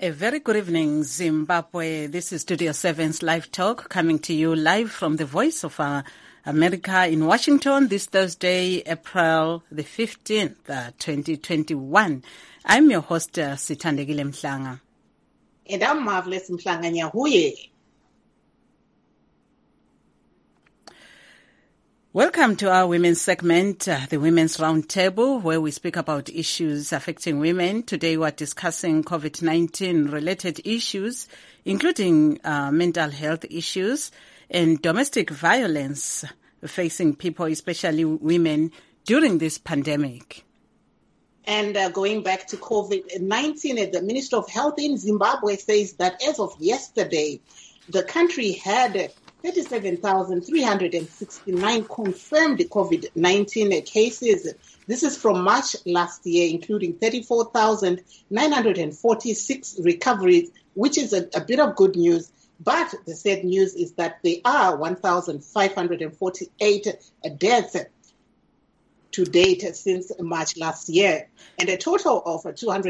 A very good evening, Zimbabwe. This is Studio 7's Live Talk, coming to you live from the Voice of America in Washington this Thursday, April the 15th, 2021. I'm your host, Sithandegile Mhlanga. And I'm Marvelous Mhlanga Nyahuye. Welcome to our women's segment, the Women's Roundtable, where we speak about issues affecting women. Today we're discussing COVID-19 related issues, including mental health issues and domestic violence facing people, especially women, during this pandemic. And going back to COVID-19, the Minister of Health in Zimbabwe says that as of yesterday, the country had 37,369 confirmed COVID-19 cases. This is from March last year, including 34,946 recoveries, which is a bit of good news. But the sad news is that there are 1,548 deaths to date since March last year. And a total of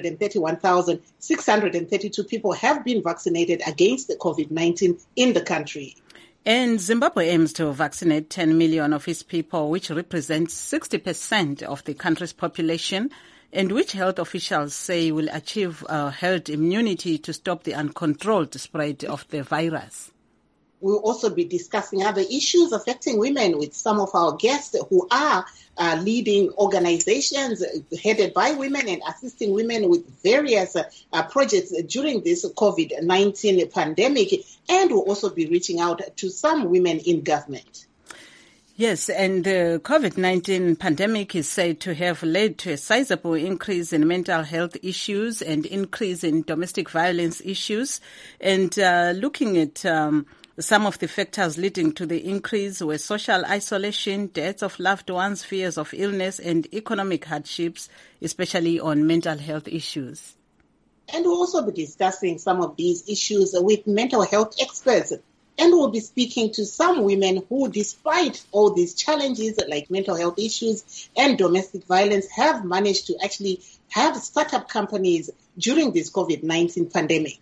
231,632 people have been vaccinated against COVID-19 in the country. And Zimbabwe aims to vaccinate 10 million of its people, which represents 60% of the country's population, and which health officials say will achieve herd immunity to stop the uncontrolled spread of the virus. We'll also be discussing other issues affecting women with some of our guests who are leading organizations headed by women and assisting women with various projects during this COVID-19 pandemic. And we'll also be reaching out to some women in government. Yes, and the COVID-19 pandemic is said to have led to a sizable increase in mental health issues and increase in domestic violence issues. And looking at some of the factors leading to the increase were social isolation, deaths of loved ones, fears of illness, and economic hardships, especially on mental health issues. And we'll also be discussing some of these issues with mental health experts. And we'll be speaking to some women who, despite all these challenges like mental health issues and domestic violence, have managed to actually have startup companies during this COVID-19 pandemic.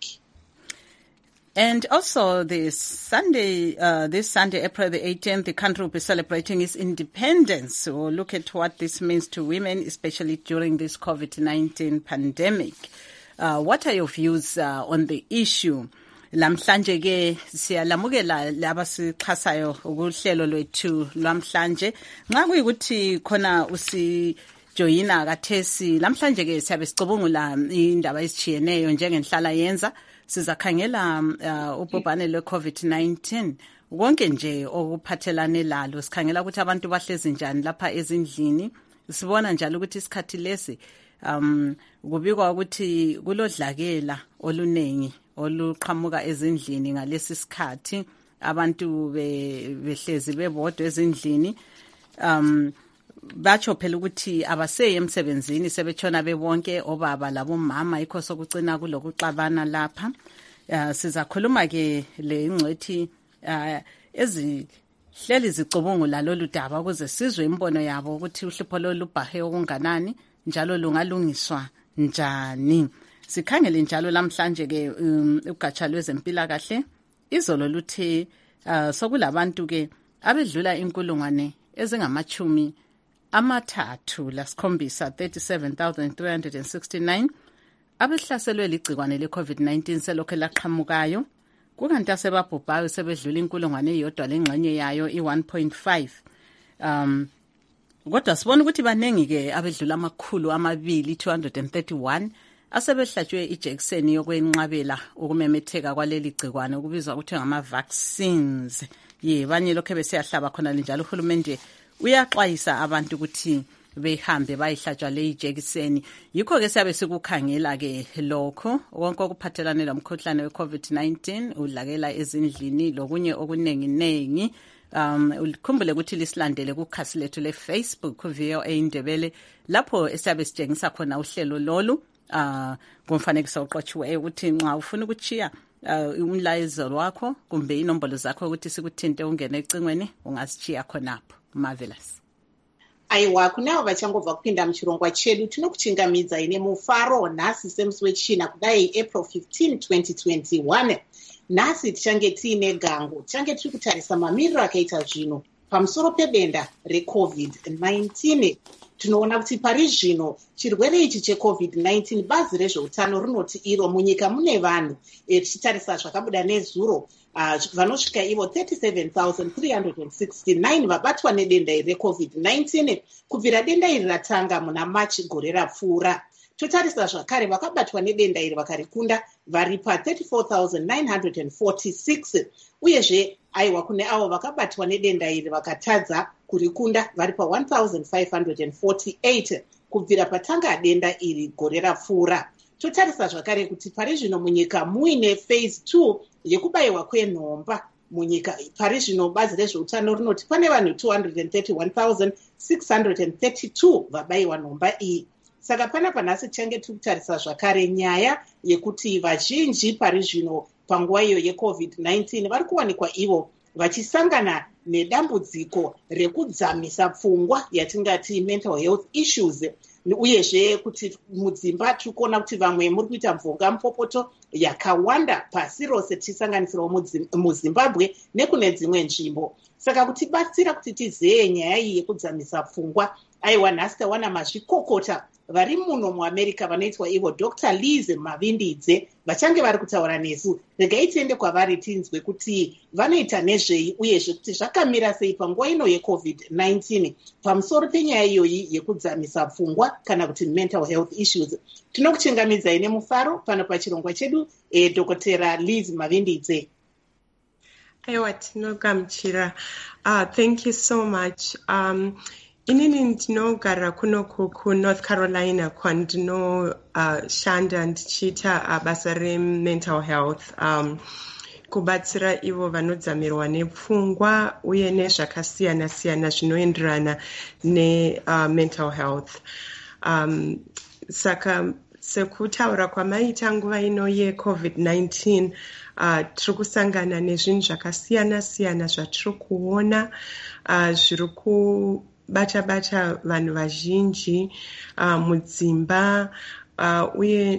And also this Sunday, April the 18th, the country will be celebrating its independence. So we'll look at what this means to women, especially during this COVID-19 pandemic. What are your views on the issue? Lamhlanje ke siyalamukela laba sixhasayo ukuhlelo lwethu lwamhlanje. Nxa kuyikuthi khona usijoyina kathesi, lamhlanje ke siyabe sicubungula indaba ezitshiyeneyo njengenhlala yenza. Sizakhangela ubhubhane lwe-COVID-19 konke nje okuphathelane lalo. Sikhangela ukuthi abantu bahlezi njani lapha ezindlini. Sibona njalo ukuthi isikhathi lesi kubikwa ukuthi kulodlakela olunengi oluqhamuka ezindlini ngalesi sikhathi, abantu behlezi bebodwa ezindlini. Batsho phela ukuthi abaseye emsebenzini, sebetshona bebonke obaba labomama, yikho sokucina kulokuxabana lapha. Sizakhuluma ke le ingcwethi ezihleli zicubungula lolu daba ukuze sizwe imbono yabo ukuthi uhlupho lolu lubhahe okunganani njalo lungalungiswa njani. Sikhangele njalo lamhlanje ke ugatsha lwezempilakahle izolo luthe sokulabantu ke abedlula inkulungwane ezingamachumi amathathu lasikhombisa 37,369 abehlaselwe ligcikwane le-COVID-19 selokhu laqhamukayo, kukanti asebabhubhayo sebedlula inkulungwane eyodwa lengxenye yayo i-1.5. Kodwa sibona ukuthi baningi ke abedlula amakhulu 231 asebehlatshwe ijekiseni yokwenqabela ukumemetheka kwaleli gcikwane okubizwa ukuthi ngama-vaccines. Banye lokho besiyahlaba khona njalo uhulumende uyaxwayisa abantu ukuthi behambe bayihlatshwa le ijekiseni. Yikho ke siyabe sikukhangela ke lokho konke okuphathelane lomkhuhlane we-COVID-19, udlakela ezindlini lokunye okunengi. Ukhumbule ukuthi lisilandele kukhasi lethu le-Facebook VOA Indebele, lapho esiyabe sitshengisa khona uhlelo lolu kumfanekiso oqotshiweyo ukuthi nxa ufuna ukuchiya umlayezo wakho kumbe inombolo zakho ukuthi sikuthinte ungene ecingweni ungasichiya khonapho. Marvelous. aiwa kunavo vachangobva kupinda muchirongwa chedu tinokuchingamidzai nemufaro nhasi semusi wechina kudai April 15 2021. Nhasi tichange tiine gango, tichange tiri kutarisa mamiriro akaita zvino pamusoro pedenda reCovid-19. Tinoona kuti pari zvino chirwere ichi cheCovid-19 bazi rezveutano rinoti iro munyika mune vanhu tichitarisa zvakabuda nezuro vanosvika ivo 37,369 vabatwa nedenda iri reCovid-19 kubvira denda iri ratanga muna Machi gore rapfuura. Totarisa zvakare vakabatwa nedenda iri vakarikunda vari pa34,946 uyezve aiwa kune avo vakabatwa nedenda iri vakatadza kurikunda vari pa1,548 kubvira patanga denda iri gore rapfuura. Totarisa zvakare kuti pari zvino munyika muine phase 2 yekubayiwa kwenhomba munyika. Pari zvino bazi rezveutano rinoti pane vanhu 231,632 vabayiwa nhomba iyi. Saka pana panhasi tichange tiri kutarisa zvakare nyaya yekuti vazhinji pari zvino panguva iyo yeCovid-19 vari kuwanikwa ivo vachisangana nedambudziko rekudzamisa pfungwa yatingati mental health issues. Uyezve kuti mudzimba tiri kuona kuti vamwe muri kuita mvonga mupopoto yakawanda pasi rose tichisanganisirawo muZimbabwe nekune dzimwe nzvimbo. Saka kutibatsira kuti tizive nyaya iyi yekudzamisa pfungwa, aiwa nhasi tawana mazvikokota vari muno muAmerica vanoitwa ivo Dr. Liz Mavindidze vachange vari kutaura nesu. Regai tiende kwavari tinzwe kuti vanoita nezvei uyezve kuti zvakamira sei panguva ino yeCovid-19 pamusoro penyaya iyoyi yekudzamisa pfungwa kana kuti mental health issues. Tinokuchingamidzai nemufaro pano pachirongwa chedu Dr. Liz Mavindidze. Aiwa, tinogamuchira. Thank you so much. Inini ndinogara kuno kuNorth Carolina kwandinoshanda ndichiita basa remental health, kubatsira ivo vanodzamirwa nepfungwa uye nezvakasiyana siyana zvinoenderana nemental health. Saka sekutaura kwamaita nguva ino yeCovid-19 tiri kusangana nezvinhu zvakasiyana siyana zvatiri kuona zviri bata vanhu vazhinji mudzimba uye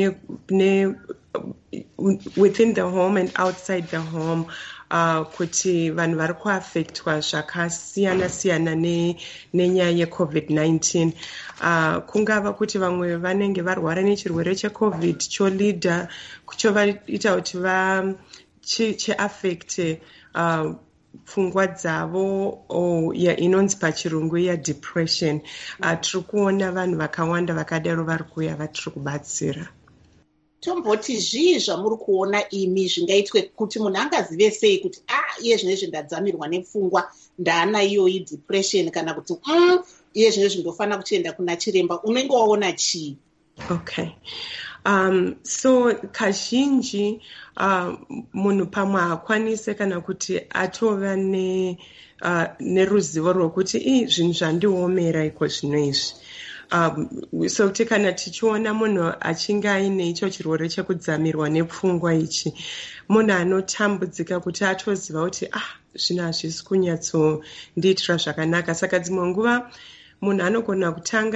within the home and outside the home, kuti vanhu vari kuaffectwa zvakasiyana siyana nenyaya yeCovid-19. Kungava kuti vamwe vanenge varwara nechirwere cheCovid cholidha chovaita kuti chiaffecte pfungwa dzavo inonzi pachirungu depression. Tiri kuona vanhu vakawanda vakadaro vari kuuya vatiri kubatsira. Tomboti zvii zvamuri kuona imi zvingaitwe kuti munhu angazive sei kuti iye zvinezvi ndadzamirwa nepfungwa ndaana iyoyi depression kana kuti iye zvinezvi ndofana kuchienda kuna chiremba, unenge waona chii? Okay. So kazhinji munhu pamwe hakwanise kana kuti atova neruzivo rwokuti zvinhu zvandiomera iko zvino izvi. So kuti kana tichiona munhu achinge aine icho chirwere chekudzamirwa nepfungwa ichi, munhu anotambudzika kuti atoziva kuti zvinhu hazvisi kunyatsondiitira zvakanaka. Saka dzimwe nguva munhu anogona kutanga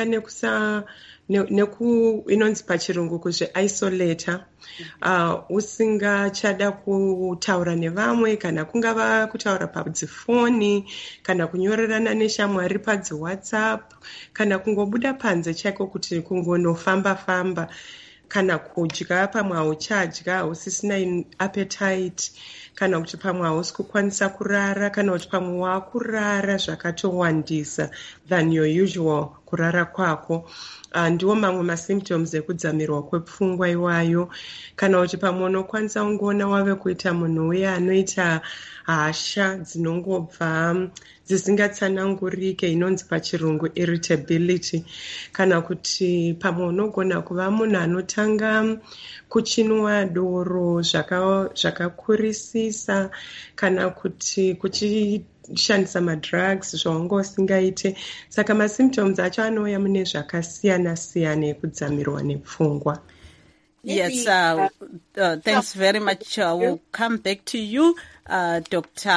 inonzi pachirungu kuzvi-isolata, usingachada kutaura nevamwe kana kungava kutaura padzifoni kana kunyorerana neshamwari padziWhatsApp kana kungobuda panze chaiko kuti kungonofamba-famba kana kudya pamwe hauchadya hausisina appetite kana kuti pamwe hausi kukwanisa kurara kana kuti pamwe wakurara zvakatowandisa than your usual kurara kwako. Ndiwo mamwe masymptoms ekudzamirwa kwepfungwa iwayo. Kana kuti pamwe unokwanisa kungoona wave kuita munhu uya anoita hasha dzinongobva dzisingatsanangurike inonzi pachirungu irritability. Kana kuti pamwe unogona kuva munhu anotanga kuchinwa doro zvakakurisisa kana kuti kuchishandisa madrugs zvawanga usingaite. Saka masymptoms acho anouya mune zvakasiyana siyana ekudzamirwa nepfungwa. Yes, thanks very much. We'll come back to you, Dr.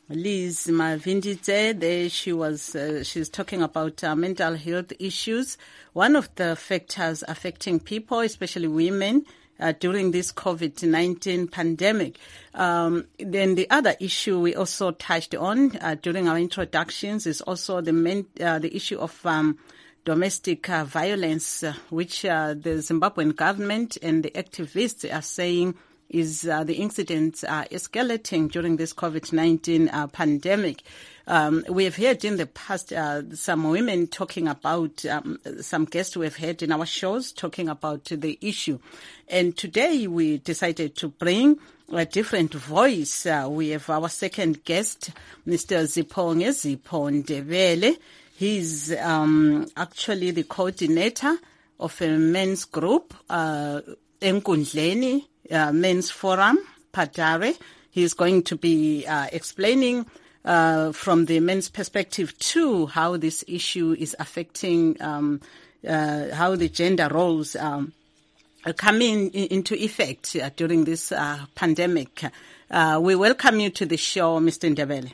Liz Mavindidze, there she's talking about mental health issues. One of the factors affecting people, especially women, during this COVID-19 pandemic. Then the other issue we also touched on during our introductions is also the issue of domestic violence, which the Zimbabwean government and the activists are saying is the incidents are escalating during this COVID-19 pandemic. We have heard in the past some women talking about, some guests we have heard in our shows talking about the issue. And today we decided to bring a different voice. We have our second guest, Mr. Zipho Ndebele. He's actually the coordinator of a men's group, Enkundleni Men's Forum, Padare. He's going to be explaining from the men's perspective too how this issue is affecting how the gender roles coming into effect during this pandemic. We welcome you to the show, Mr. Ndebele.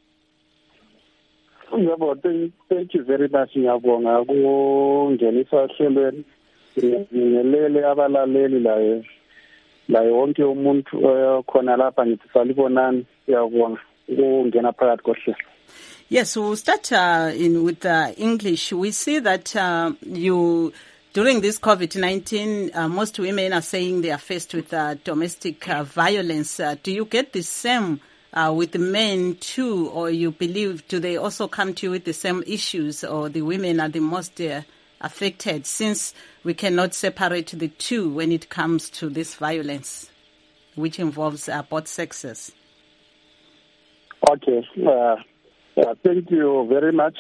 Thank you very much, ngiyabonga kungenisa hlelweni ngilele abalaleli la wonke umuntu khona lapha ngithi salibonani ngiyabonga ukungena phakathi kohlelo. Yes, we'll start with English. We see that you during this COVID-19 most women are saying they are faced with domestic violence. Do you get the same with the men too, or you believe, do they also come to you with the same issues, or the women are the most affected, since we cannot separate the two when it comes to this violence, which involves both sexes? Okay, thank you very much.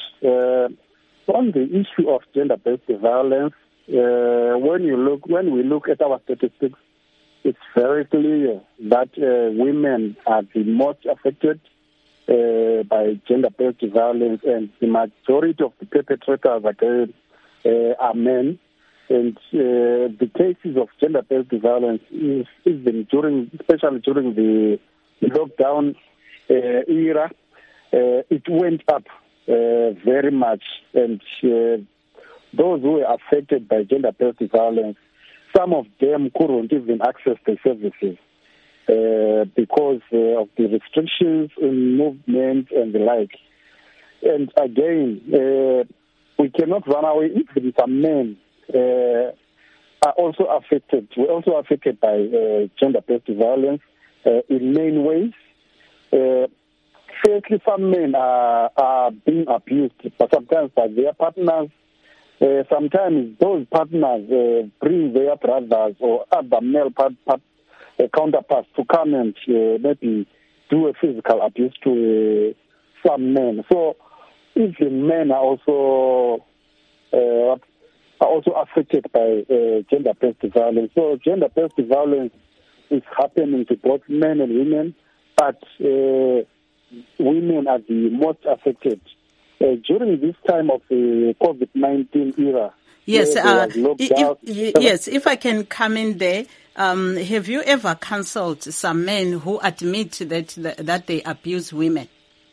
On the issue of gender-based violence, when we look at our statistics, it's very clear that women are the most affected by gender-based violence, and the majority of the perpetrators again are men. And the cases of gender-based violence is even especially during the lockdown era, it went up very much. And those who were affected by gender-based violence, some of them couldn't even access the services because of the restrictions in movement and the like. And again, we cannot run away. Even some men are also affected. We're also affected by gender-based violence in main ways. Firstly, some men are being abused, but sometimes by their partners. Sometimes those partners bring their brothers or other male counterparts to come and maybe do a physical abuse to some men. So even men are also affected by gender-based violence. So gender-based violence is happening to both men and women, but women are the most affected. During this time of the COVID-19 era. Yes, if I can come in there, have you ever counseled some men who admit that they abuse women?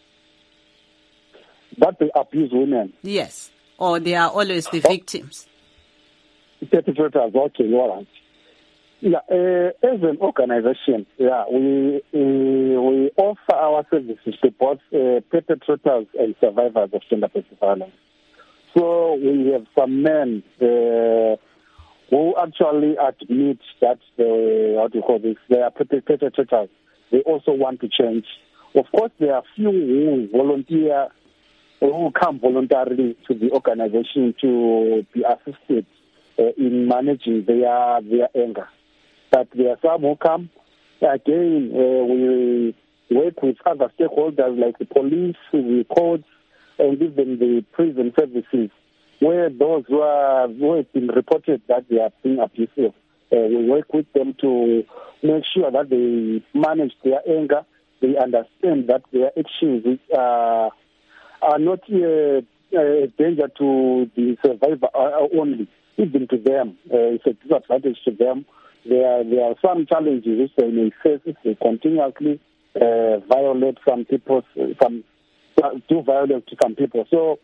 That they abuse women? Yes, or they are always the victims? Perpetrators, okay, all right. Yeah, as an organization, we offer our services to both perpetrators and survivors of gender-based violence. So we have some men who actually admit that they are perpetrators. They also want to change. Of course, there are few who volunteer, who come voluntarily to the organization to be assisted in managing their anger. But there are some who come. Again, we work with other stakeholders like the police, the courts, and even the prison services, where those who have been reported that they are being abusive, we work with them to make sure that they manage their anger, they understand that their actions are not a danger to the survivor only, even to them. It's a disadvantage to them. There are some challenges which they may face if they continuously violate some people, do violence to some people. So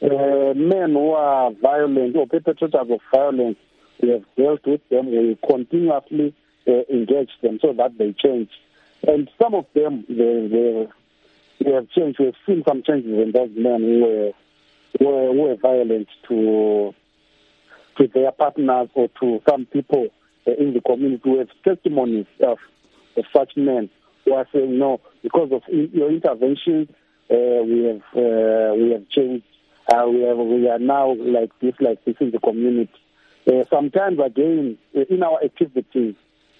men who are violent or perpetrators of violence, we have dealt with them. We continuously engage them so that they change. And some of them, they have changed. We've seen some changes in those men who were violent to their partners or to some people in the community. We have testimonies of such men who are saying, no, because of your intervention, we have changed. We are now like this in the community. Sometimes, again, in our activities,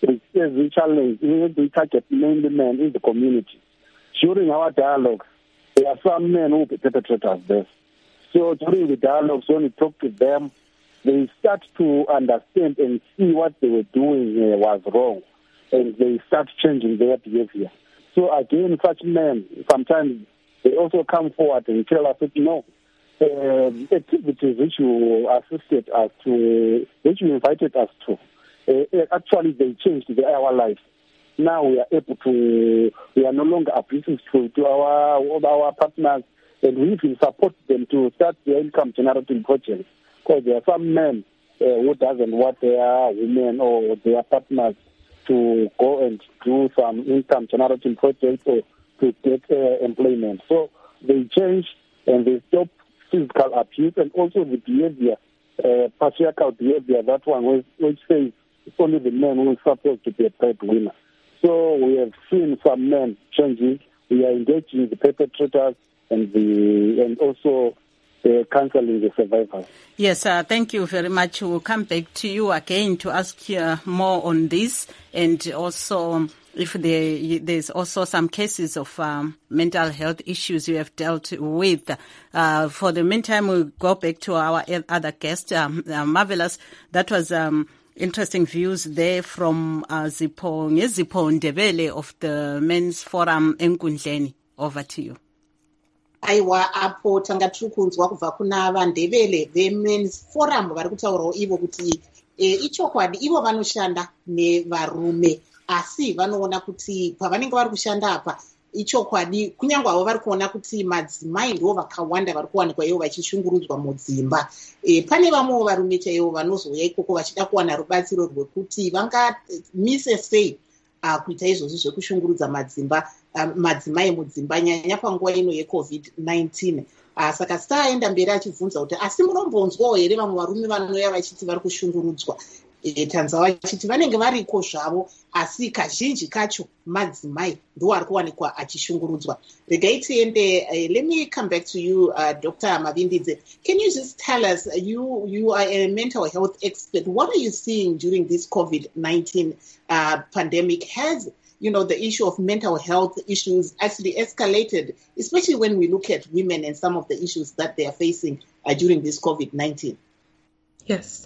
we challenge, we target mainly men in the community. During our dialogues, there are some men who perpetrate us this. So during the dialogues, when we talk to them, they start to understand and see what they were doing was wrong, and they start changing their behavior. So again, such men, sometimes they also come forward and tell us that, no, activities which you assisted us to, which you invited us to, actually they changed our lives. Now we are able to, we are no longer abusive to our partners, and we even support them to start their income generating projects. Because there are some men who doesn't want their women or their partners to go and do some income generating projects or to get employment. So they change and they stop physical abuse and also the behavior, patriarchal behavior, that one which says it's only the men who are supposed to be a breadwinner. So we have seen some men changing. We are engaging the perpetrators and also counseling the survivors. Yes, thank you very much. We'll come back to you again to ask you more on this, and also if there's also some cases of mental health issues you have dealt with. For the meantime, we'll go back to our other guest, Marvelous. That was interesting views there from Zipho Ndebele of the Men's Forum Enkundleni. Over to you. Aiwa apo tanga tiri kunzwa kubva kuna vaNdebele veMen's Forum vari kutaurawo ivo kuti ichokwadi ivo vanoshanda nevarume, asi vanoona kuti pavanenge vari kushanda apa ichokwadi kunyange avo vari kuona kuti madzimai ndo vakawanda vari kuwanikwa ivo vachishungurudzwa mudzimba. Pane vamwewo varume chaivo vanozouya ikoko vachida kuwana rubatsiro rwekuti vangamise sei kuita izvozvi zvekushungurudza madzimai mudzimba, nyanya panguva ino yeCovid-19. Saka sitaenda mberi achibvunza kuti asi munombonzwawo here vamwe varume vanouya vachiti vari kushungurudzwa? Tanzwa vachiti vanenge variko zvavo, asi kazhinji kacho madzimai ndo ari kuwanikwa achishungurudzwa. Regai tiende, let me come back to you, Dr. Mavindidze. Can you just tell us, you are a mental health expert, what are you seeing during this COVID-19 pandemic? Has the issue of mental health issues actually escalated, especially when we look at women and some of the issues that they are facing during this COVID-19? Yes.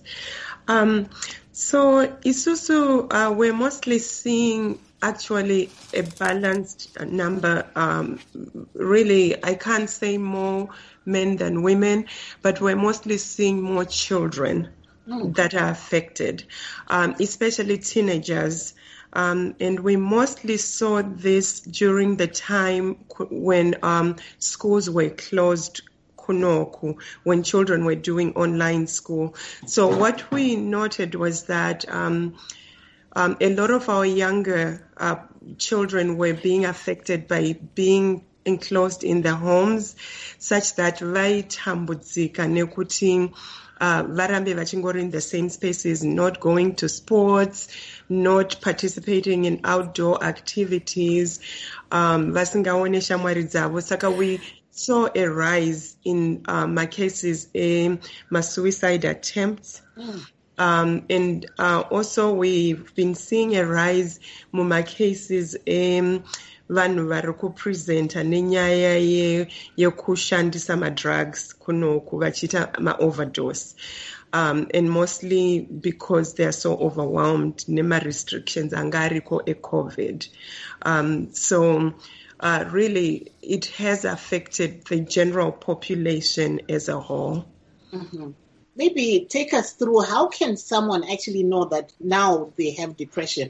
So Isusu, we're mostly seeing actually a balanced number. Really, I can't say more men than women, but we're mostly seeing more children that are affected, especially teenagers. And we mostly saw this during the time when schools were closed, when children were doing online school. So what we noted was that a lot of our younger children were being affected by being enclosed in their homes, such that vaitambudzika nekuti varambe vachingori in the same spaces, not going to sports, not participating in outdoor activities, vasingaone shamwari dzavo. Saka we saw a rise in my cases, my suicide attempts. And also we've been seeing a rise in my cases vanhu vari kupresenta nenyaya yekushandisa madrugs kunoku vachiita maoverdose, and mostly because they are so overwhelmed nema-restrictions anga ariko eCovid. So really it has affected the general population as a whole. Mm-hmm. Maybe take us through, how can someone actually know that now they have depression?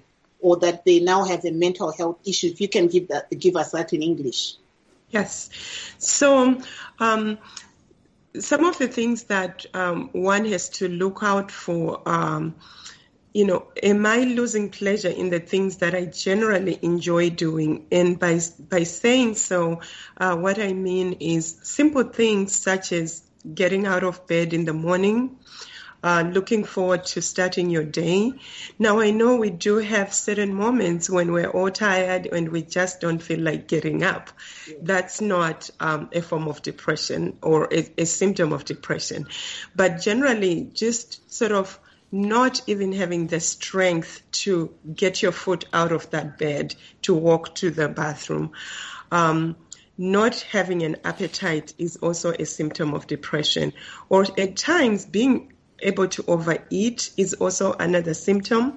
or that they now have a mental health issue? If you can give us that in English. Yes. So some of the things that one has to look out for, am I losing pleasure in the things that I generally enjoy doing? And by saying so, what I mean is simple things such as getting out of bed in the morning, looking forward to starting your day. Now, I know we do have certain moments when we're all tired and we just don't feel like getting up. Yeah. That's not a form of depression or a symptom of depression. But generally, just sort of not even having the strength to get your foot out of that bed to walk to the bathroom. Not having an appetite is also a symptom of depression. Or at times, being able to overeat is also another symptom.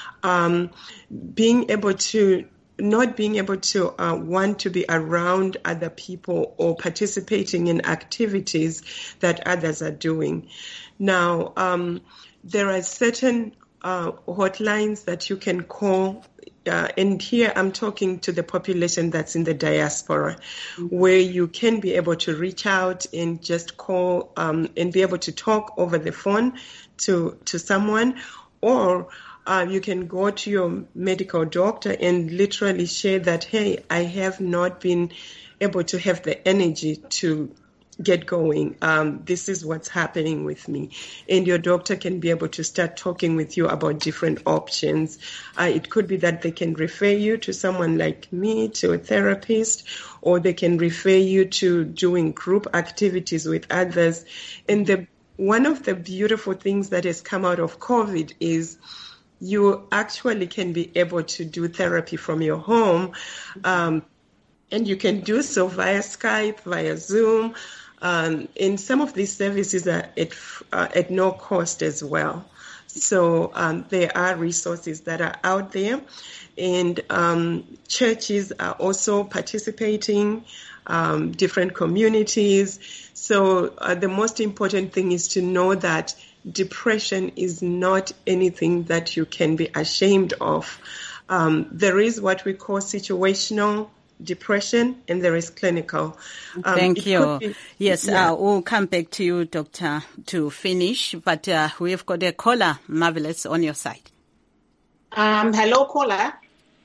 Being able to not being able to want to be around other people or participating in activities that others are doing. Now, there are certain hotlines that you can call, and here I'm talking to the population that's in the diaspora, where you can be able to reach out and just call and be able to talk over the phone to someone, or you can go to your medical doctor and literally share that, hey, I have not been able to have the energy to get going. This is what's happening with me. And your doctor can be able to start talking with you about different options. It could be that they can refer you to someone like me, to a therapist, or they can refer you to doing group activities with others. And one of the beautiful things that has come out of COVID is you actually can be able to do therapy from your home. And you can do so via Skype, via Zoom. And some of these services are at no cost as well. So there are resources that are out there, and churches are also participating, different communities. So the most important thing is to know that depression is not anything that you can be ashamed of. There is what we call situational depression, and there is clinical. Thank you. Yes, we'll come back to you, Doctor, to finish, but we've got a caller, Marvelous, on your side. Hello, caller.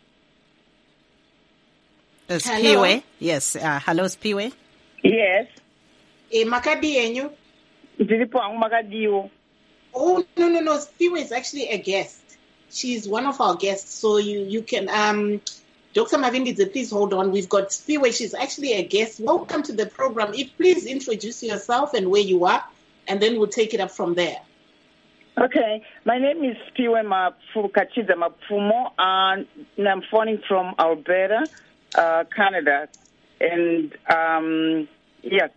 Spiwe. Yes, hello, Spiwe. Yes. Makadi enyu? Makadi. Oh, no. Spiwe is actually a guest. She's one of our guests, so you can... Dr. Mavindidze, please hold on. We've got Spiwe. She's actually a guest. Welcome to the program. Please introduce yourself and where you are, and then we'll take it up from there. Okay. My name is Spiwe Kachiza Mapfumo, and I'm phoning from Alberta, Canada. And, yes,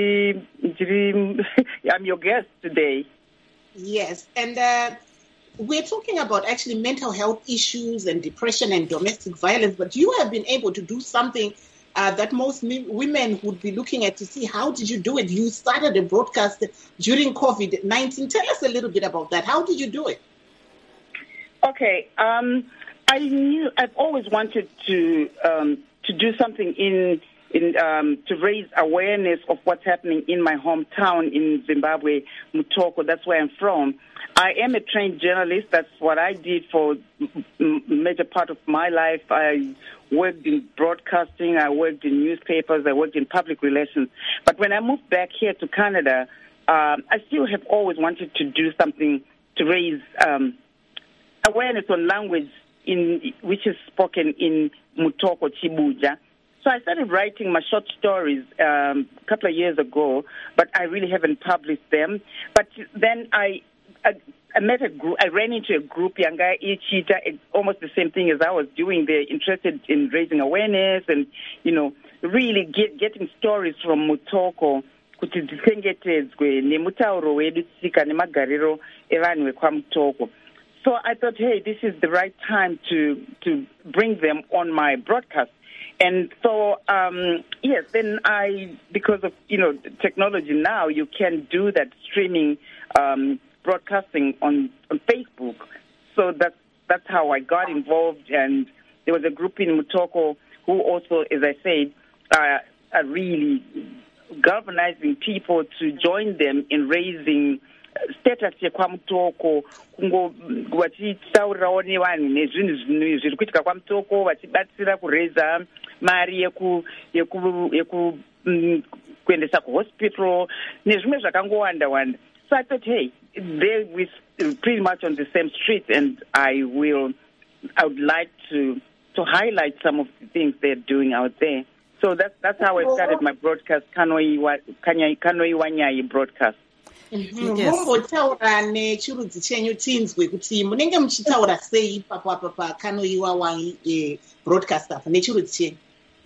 I'm your guest today. Yes, and... we're talking about actually mental health issues and depression and domestic violence, but you have been able to do something that most women would be looking at to see how did you do it. You started a broadcast during COVID-19. Tell us a little bit about that. How did you do it? Okay. I've always wanted to do something to raise awareness of what's happening in my hometown in Zimbabwe, Mutoko. That's where I'm from. I am a trained journalist. That's what I did for a major part of my life. I worked in broadcasting. I worked in newspapers. I worked in public relations. But when I moved back here to Canada, I still have always wanted to do something to raise awareness on language which is spoken in Mutoko, Chibuja. So I started writing my short stories a couple of years ago, but I really haven't published them. But then I met a group. I ran into a group, Yanga Ichita, almost the same thing as I was doing. They're interested in raising awareness and, really getting stories from Mutoko. Kuti dzichengetedzwe nemutauro wedu tsika nemagariro evanhu vekwamutoko. So I thought, hey, this is the right time to bring them on my broadcast. And so, yes, then because of, technology now, you can do that streaming broadcasting on Facebook. So that's that's how I got involved. And there was a group in Mutoko who also, as I said, are really galvanizing people to join them in raising status yekwamutoko kungo vachitaurirawo nevanhu nezvinhu zviri kuitika kwamutoko vachibatsira kureza mari kuendesa kuhospital nezvimwe zvakangowanda wanda. So I thought, hey, we're pretty much on the same street, and I would like to highlight some of the things they're doing out there. So that's how I started my broadcast, Kanoi Wanyai broadcast. Mumbotaura nechirudzi chenyu tinzwe kuti munenge muchitaura sei ipapo pa Kanoi Wanyai broadcast apo nechirudzi chenyu.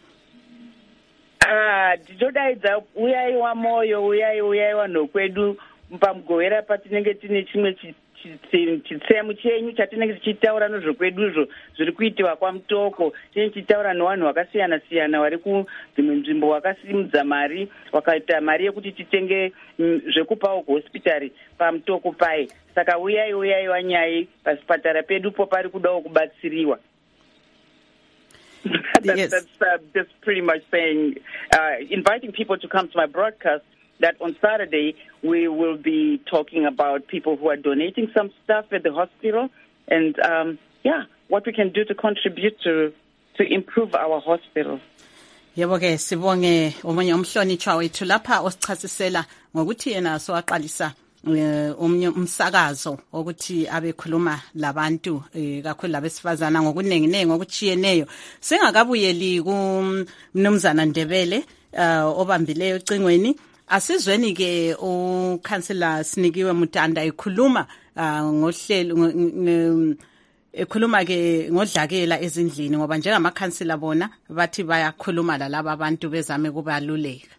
Ndichodaidza uyaiwa moyo, uyaiwa nokwedu pamugovera patinenge tine chimwe chitsemu chenyu chatinenge tichitaura nezvokweduzvo zviri kuitiwa kwamutoko. Tinenge tichitaura nevanhu vakasiyana siyana vari kudzimwe nzvimbo vakasimudza mari, vakaita mari yekuti titenge zvekupawo kuhospitari pamutoko pai. Saka uyai Wanyai pasipatara pedupo pari kudawo kubatsiriwa. That's pretty much saying, inviting people to come to my broadcast, that on Saturday we will be talking about people who are donating some stuff at the hospital and, what we can do to contribute to improve our hospital. Yebo ke sibonge omunye umhlonitshwa wethu lapha osichasisela ngokuthi yena sowaqalisa omunye umsakazo ukuthi abekhuluma labantu kakhulu labesifazana ngokunenginengi ngokuchiyeneyo. Singakabuyeli kuMnumzana Ndebele obambileyo ecingweni, asizweni ke uCouncillor Sinikiwe Mutanda ekhuluma ngohlelo ekhuluma ke ngodlakela ezindlini ngoba njengamakhansila bona bathi bayakhuluma lalabo abantu bezame kubaluleka.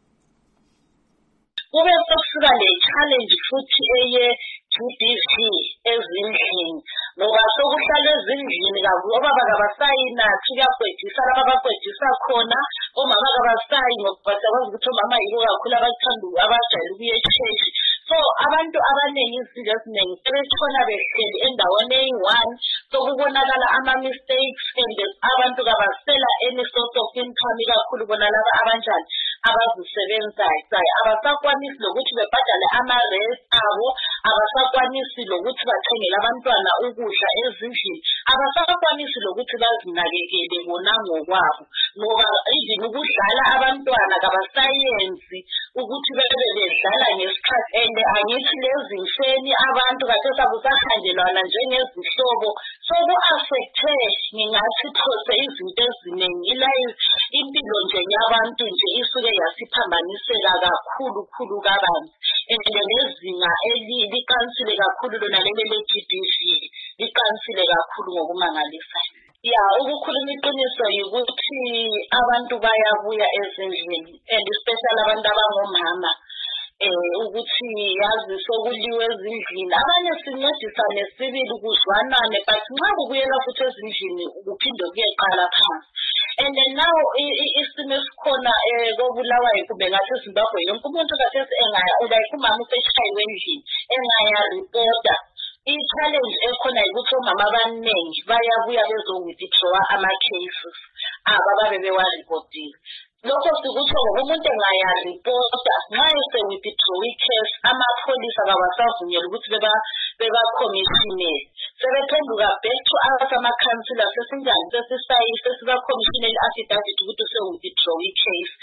Kube sokusuka le challenge futhi eye GBV ezindlini ngoba sokuhlala ezindlini ngoba bakabasayina kuyagwedisa laba bagwedisa khona omama kabasayi ngokubhatha kwazi ukuthi omama yibo kakhulu abathanda abajayele ukuye church. So abantu abaningi izinto eziningi sebetshona behleli endaweni eyi-one sokubonakala ama-mistakes and abantu kabasela any sort of income kakhulu bona laba abanjani abazisebenzayo abasakwanisi lokuthi bebhadale ama-rest abo, abasakwanisi lokuthi bathengele abantwana ukudla ezindlini, abasakwanisi lokuthi bazinakekele bona ngokwabo ngoba even ukudlala abantwana kabasayenzi ukuthi bebe bedlala ngesikhathi. And angithi lezi mfeni abantu kade sabusahanjelwana njengezihlobo soku-affecte ngingathi phose izinto eziningi impilo nje yabantu nje isuke yasiphambaniseka kakhulu kabanzi. And nezinga liqansile kakhulu lona leli le-GBV liqansile kakhulu ngokumangalisayo. Ukukhuluma iqiniso yikuthi abantu bayabuya ezindlini and especially abantu abangomama ukuthi yazi sokuliwe ezindlini, abanye sincedisane sibili kuzwanane, but nxa kubuyela futhi ezindlini kuphinde kuyeqala phansi. And then now isimo esikhona kobulawayo kube ngathi eZimbabwe yonke umuntu kathesi like umama useshayiwe endlini engaya reporta. I-challenge ekhona yikuthi omama abaningi bayabuya bezo-withdrawa ama-cases ababe bewaripotile. Lokho sikutsho umuntu engayaripota nxa ese-withdraw i-case amapholisa kawasavunyelwa ukuthi beba-commissionele. Sebephenduka back to us ama-councillor sesinjani sesiba-commissionele i-affidavit ukuthi se-withdraw i-case.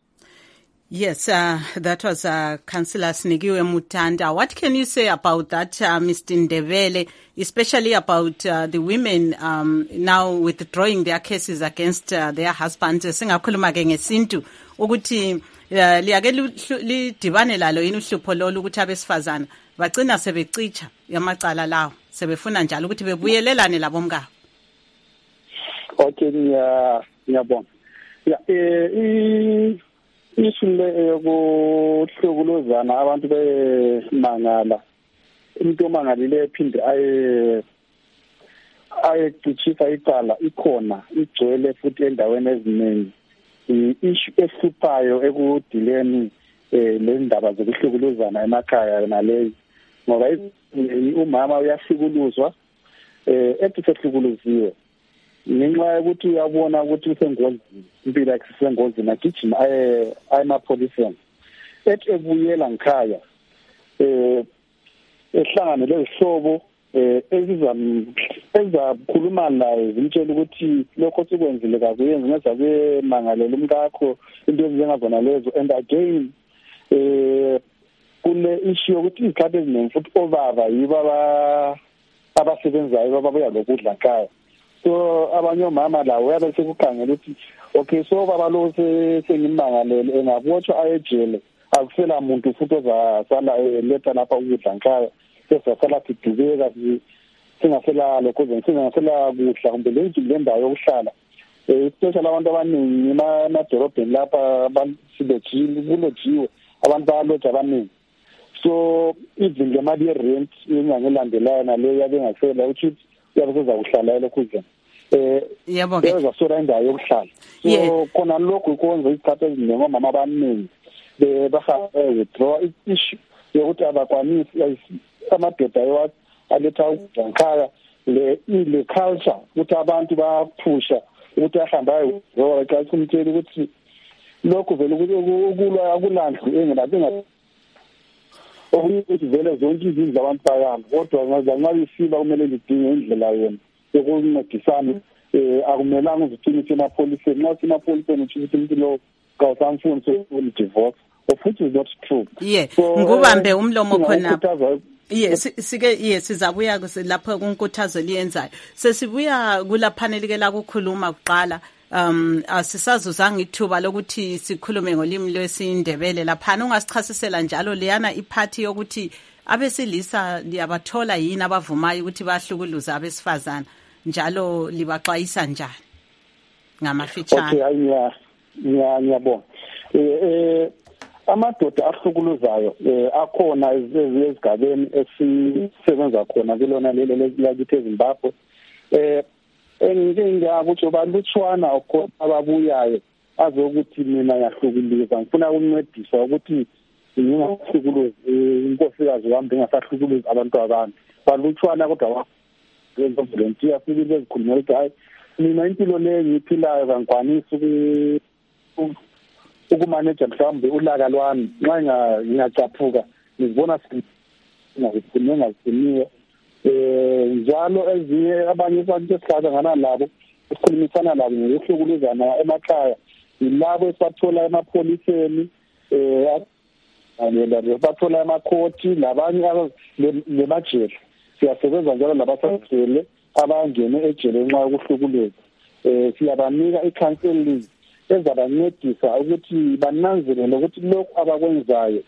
Yes, that was Councillor Sinikiwe Mutanda. What can you say about that, Mr. Ndebele, especially about the women now withdrawing their cases against their husbands? Singakhuluma ke ngesintu ukuthi liyake lidibane lalo yini uhlupho lolu ukuthi abesifazana bagcina sebecicha yamacala lawo sebefuna njalo ukuthi bebuyelelane labomkabo. Okay, ngiyabonga. Ishule yokuhlukuluzana abantu bemangala umuntu omangalile ephinde ayecicisa icala ikhona igcwele futhi endaweni eziningi. I-issue ehluphayo ekudileni lendaba zokuhlukuluzana emakhaya nalezi ngoba umama uyahlukuluzwa ethi sehlukuluziwe ngenxa yokuthi uyabona ukuthi usengozini impilo yakhe isengozini agijima aye emapholiseni ethi ebuyela ngikhaya ehlangane lezihlobo ezakhuluma naye zimtshela ukuthi lokho sikwenzile kakuyenzi ngeza kwemangalela umkakho into ezinjengazona lezo. And again kule issue yokuthi izikhathi eziningi futhi obaba yibo abasebenzayo babuya lokudla ekhaya, so abanye omama lawo uyabe sekukhangela ukuthi okay, so baba lo sengimangalele engabotshwa ayejele akusela muntu futhi ozasala letha lapha ukudla ekhaya, sesasala sidubeka singasela lokho singasela kudla kumbe le ndawo yokuhlala, especially abantu abaningi emadorobheni lapha kulojiwe abantu bayaloja abaningi. So even le mali ye-rent engangelandelayo naleyo yabe ngasela ukuthi uyabe sezakuhlala lokudla yebo ke ezasola indawo yokuhlala. So khona lokho kwenza isikhathi eziningi omama abaningi withdraw issue yokuthi abakwanisi amadoda yawo aletha ukudla le culture ukuthi abantu baphusha ukuthi ahambe ayowithdraw xa kumtshela ukuthi lokho vele ukulwa akulandlu engenabe ukuthi vele zonke izinto zabantu bayami, kodwa nxa isiba kumele lidinge indlela yena yokuncedisana. Akumelanga uziphilise emapholiseni, nxa usemapholiseni uthisa umuntu lo kawusamfuni sokudivorce, of which is not true. Ngubambe umlomo khona. Sizabuya lapho kunkuthazo liyenzayo. Sesibuya kula panel ke la kukhuluma kuqala. Asisazuzanga ithuba lokuthi sikhulume ngolimi lwesindebele laphana. Ungasichasisela njalo leyana iphathi yokuthi abesilisa liyabathola yini abavumayo ukuthi bahlukuluza abesifazana, njalo libaxwayisa njani ngamafitshane? Okay, ngiyabonga. Amadoda ahlukuluzayo akhona ezigabeni esisebenza khona kulona lelo lakithi eZimbabwe. Engingakutsho balutshwana ababuyayo azokuthi mina yahlukuluza, ngifuna ukuncedisa ukuthi ngingahlukuluzi inkosikazi wami ngingasahlukuluzi abantu. Balutshwana kodwa wenza volunteer sibili ezikhulumela ukuthi hayi mina impilo le ngiphilayo kangikwanisi ukumanage mhlawumbe ulaka lwami, nxa ngingacaphuka ngizibona ngingazifuniyo. Njalo ezinye abanye abantu esihlangana nabo esikhulumisana nabo ngokuhlukuluzana emakhaya yilabo esibathola emapholiseni, bathola emakhoti labanye lemajele. Siyasebenza njalo labasajele abangene ejele nxa yokuhlukuluza. Siyabanika i-counseling ezabancedisa ukuthi bananzelele ukuthi lokhu abakwenzayo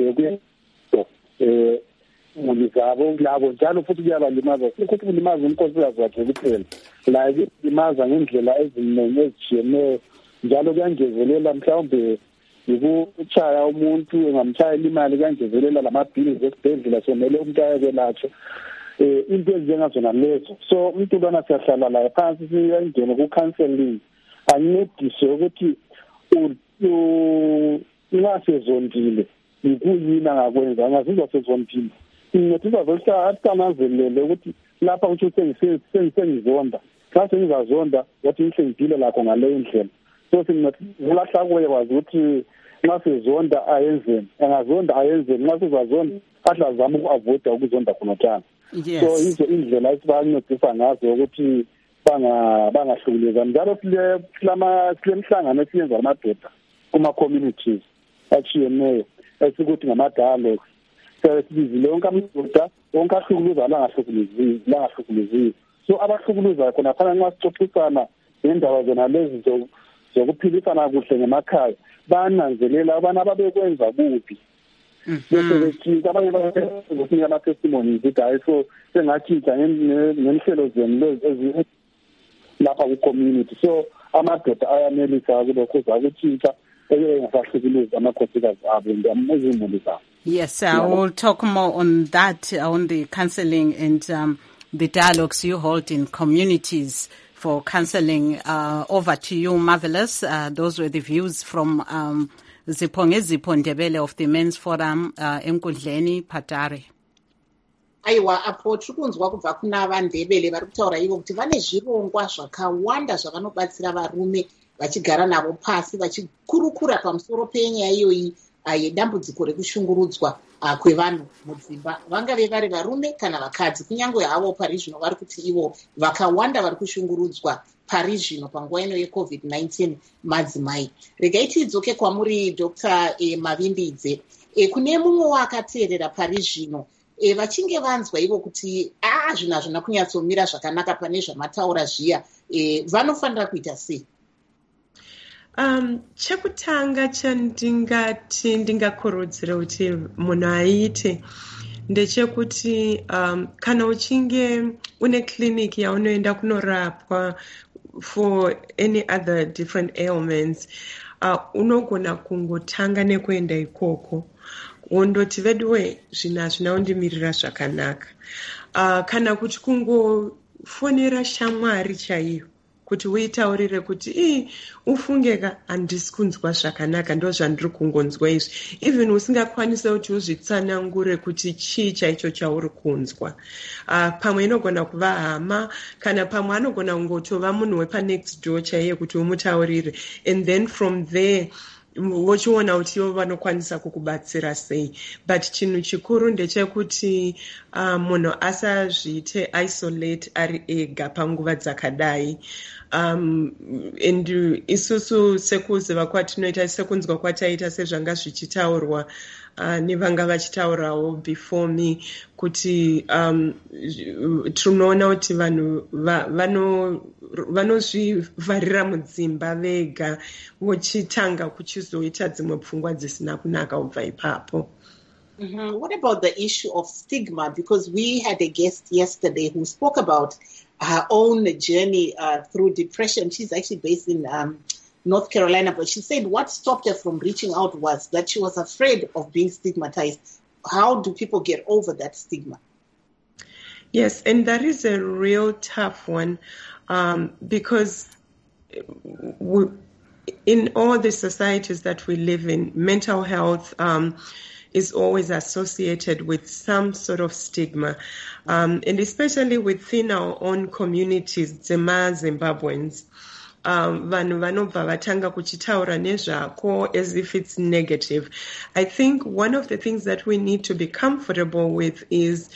imuli zabo labo njalo futhi kuyabalimaza, ukuthi kulimaza unkosikazi wakhe kuphela, la kulimaza ngendlela eziningi ezitshiyeneyo. Njalo kuyangezelela mhlawumbe yikuchaya umuntu, engamchayela imali, kuyangezelela lamabhili esibhedlela somele umuntu ayekwelatshwa, into ezinjengazona lezo. So umuntu lona siyahlala laye phansi siyangena ku-counseling ancedise ukuthi nxa sezondile yikuyini angakwenza, angazizwa sezondile incedisa vele atananzelele ukuthi lapha uthi sengizonda, xa sengizazonda wathi ngihlengile lakho ngaleyo ndlela. So singahlahla kuye kwazi ukuthi nxa sezonda ayenzeni, angazonda ayenzeni, nxa sezazonda ahle azame uku-avoida ukuzonda khonotana. So yizo indlela esibancedisa ngazo ukuthi bangahlukuluzani. Njalo silemhlangano esiyenza amadoda kuma-communities atshiyeneyo esikuthi ngama-dialogues. Sibizile wonke amadoda wonke ahlukuluza langahlukuluziyo. So abahlukuluzayo khona phana nxa sixoxisana ngendaba zona lezi zokuphilisana kuhle ngemakhaya bananzelela abana ababekwenza kubi. Bese bethinta abanye bazokunika ama-testimonies ukuthi hayi so sengathitha ngenhlelo zenu lapha ku-community. So amadoda ayanelisa kulokho zakuthitha engasahlukuluzi amakhosikazi abo ezimuli zabo. Yes, we'll talk more on that, on the counseling and the dialogues you hold in communities for counseling. Over to you, Marvelous. Those were the views from Zipho Ndebele of the Men's Forum, Enkundleni, Patare. aiwa apo tiri kunzwa kubva kuna vaNdebele vari kutaura ivo kuti vane zvirongwa zvakawanda zvavanobatsira varume vachigara navo pasi vachikurukura pamusoro penyaya iyoyi yedambudziko rekushungurudzwa kwevanhu mudzimba, vangave vari varume kana vakadzi. Kunyange havo pari zvino vari kuti ivo vakawanda vari kushungurudzwa pari zvino panguva ino yeCovid-19 madzimai. Regai tidzoke kwamuri Dr. Mavindidze. Kune mumwe wakateerera pari zvino vachinge vanzwa ivo kuti zvinhu hazvina kunyatsomira zvakanaka pane zvamataura zviya, vanofanira kuita sei? Chekutanga chandingati ndingakurudzira kuti munhu aite ndechekuti kana uchinge une clinic yaunoenda kunorapwa for any other different ailments, unogona kungotanga nekuenda ikoko wondoti veduwe zvinhu hazvina kundimirira zvakanaka, kana kuti kungofonera shamwari chaiyo kuti uitaurire kuti ufunge handisi kunzwa zvakanaka, ndo zvandiri kungonzwa izvi, even usingakwanisa kuti uzvitsanangure kuti chii chaicho chauri kunzwa. Pamwe inogona kuva hama, kana pamwe anogona kungotova munhu wepanext door chaiye kuti umutaurire, and then from there vochiona kuti ivo vanokwanisa kukubatsira sei. But chinhu chikuru ndechekuti munhu asazviite isolate ari ega panguva dzakadai. And isusu sekuziva kwatinoita, sekunzwa kwataita sezvanga zvichitaurwa nevanga vachitaurawo before me, kuti tinoona kuti vanhu vanozvivharira mudzimba vega vochitanga kuchizoita dzimwe pfungwa dzisina kunaka kubva ipapo. What about the issue of stigma? Because we had a guest yesterday who spoke about her own journey through depression. She's actually based in North Carolina, but she said what stopped her from reaching out was that she was afraid of being stigmatized. How do people get over that stigma? Yes, and that is a real tough one, because in all the societies that we live in, mental health is always associated with some sort of stigma, and especially within our own communities, Zimbabweans. Vanhu vanobva vatanga kuchitaura nezvako as if it's negative. I think one of the things that we need to be comfortable with is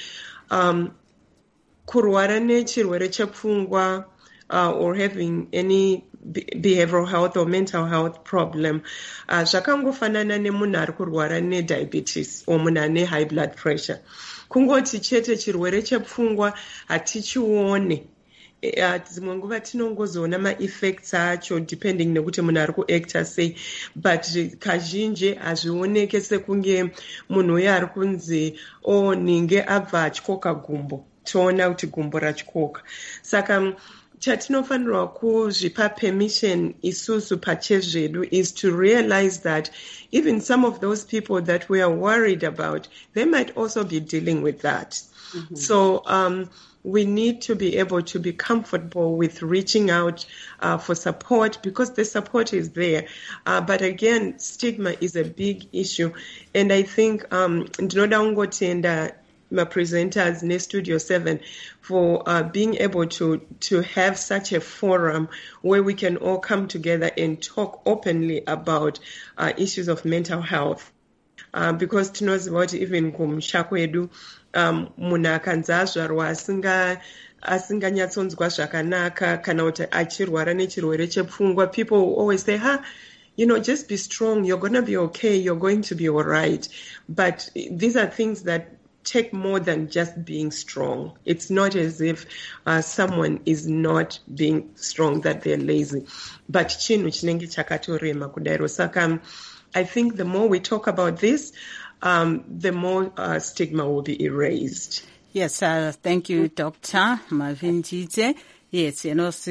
kurwara nechirwere chepfungwa or having any behavioral health or mental health problem. Zvakangofanana nemunhu ari kurwara nediabetes or munhu ane high blood pressure. Kungoti chete chirwere chepfungwa hatichione. Dzimwe nguva tinongozoona ma-effects acho depending nekuti munhu ari kuacta sei, but kazhinji hazvioneke sekunge munhu uye ari kunzi ninge abva atyoka gumbo, toona kuti gumbo ratyoka. Saka chatinofanirwa kuzvipa permission isusu pachezvedu is to realize that even some of those people that we are worried about, they might also be dealing with that. So we need to be able to be comfortable with reaching out for support, because the support is there. But again, stigma is a big issue. And I think ndinoda kungotenda presenters in Studio 7 for being able to have such a forum where we can all come together and talk openly about issues of mental health. Because tinoziva kuti even kumusha kwedu munhu akanzi azvarwa asinganyatsonzwa zvakanaka kana kuti achirwara nechirwere chepfungwa, people always say, just be strong, you're going to be okay, you're going to be all right. But these are things that take more than just being strong. It's not as if someone is not being strong, that they're lazy. But chinhu chinenge chakatorema kudairo. Saka I think the more we talk about this, the more stigma will be erased. Yes, thank you, Dr. Mavindidze. Yes,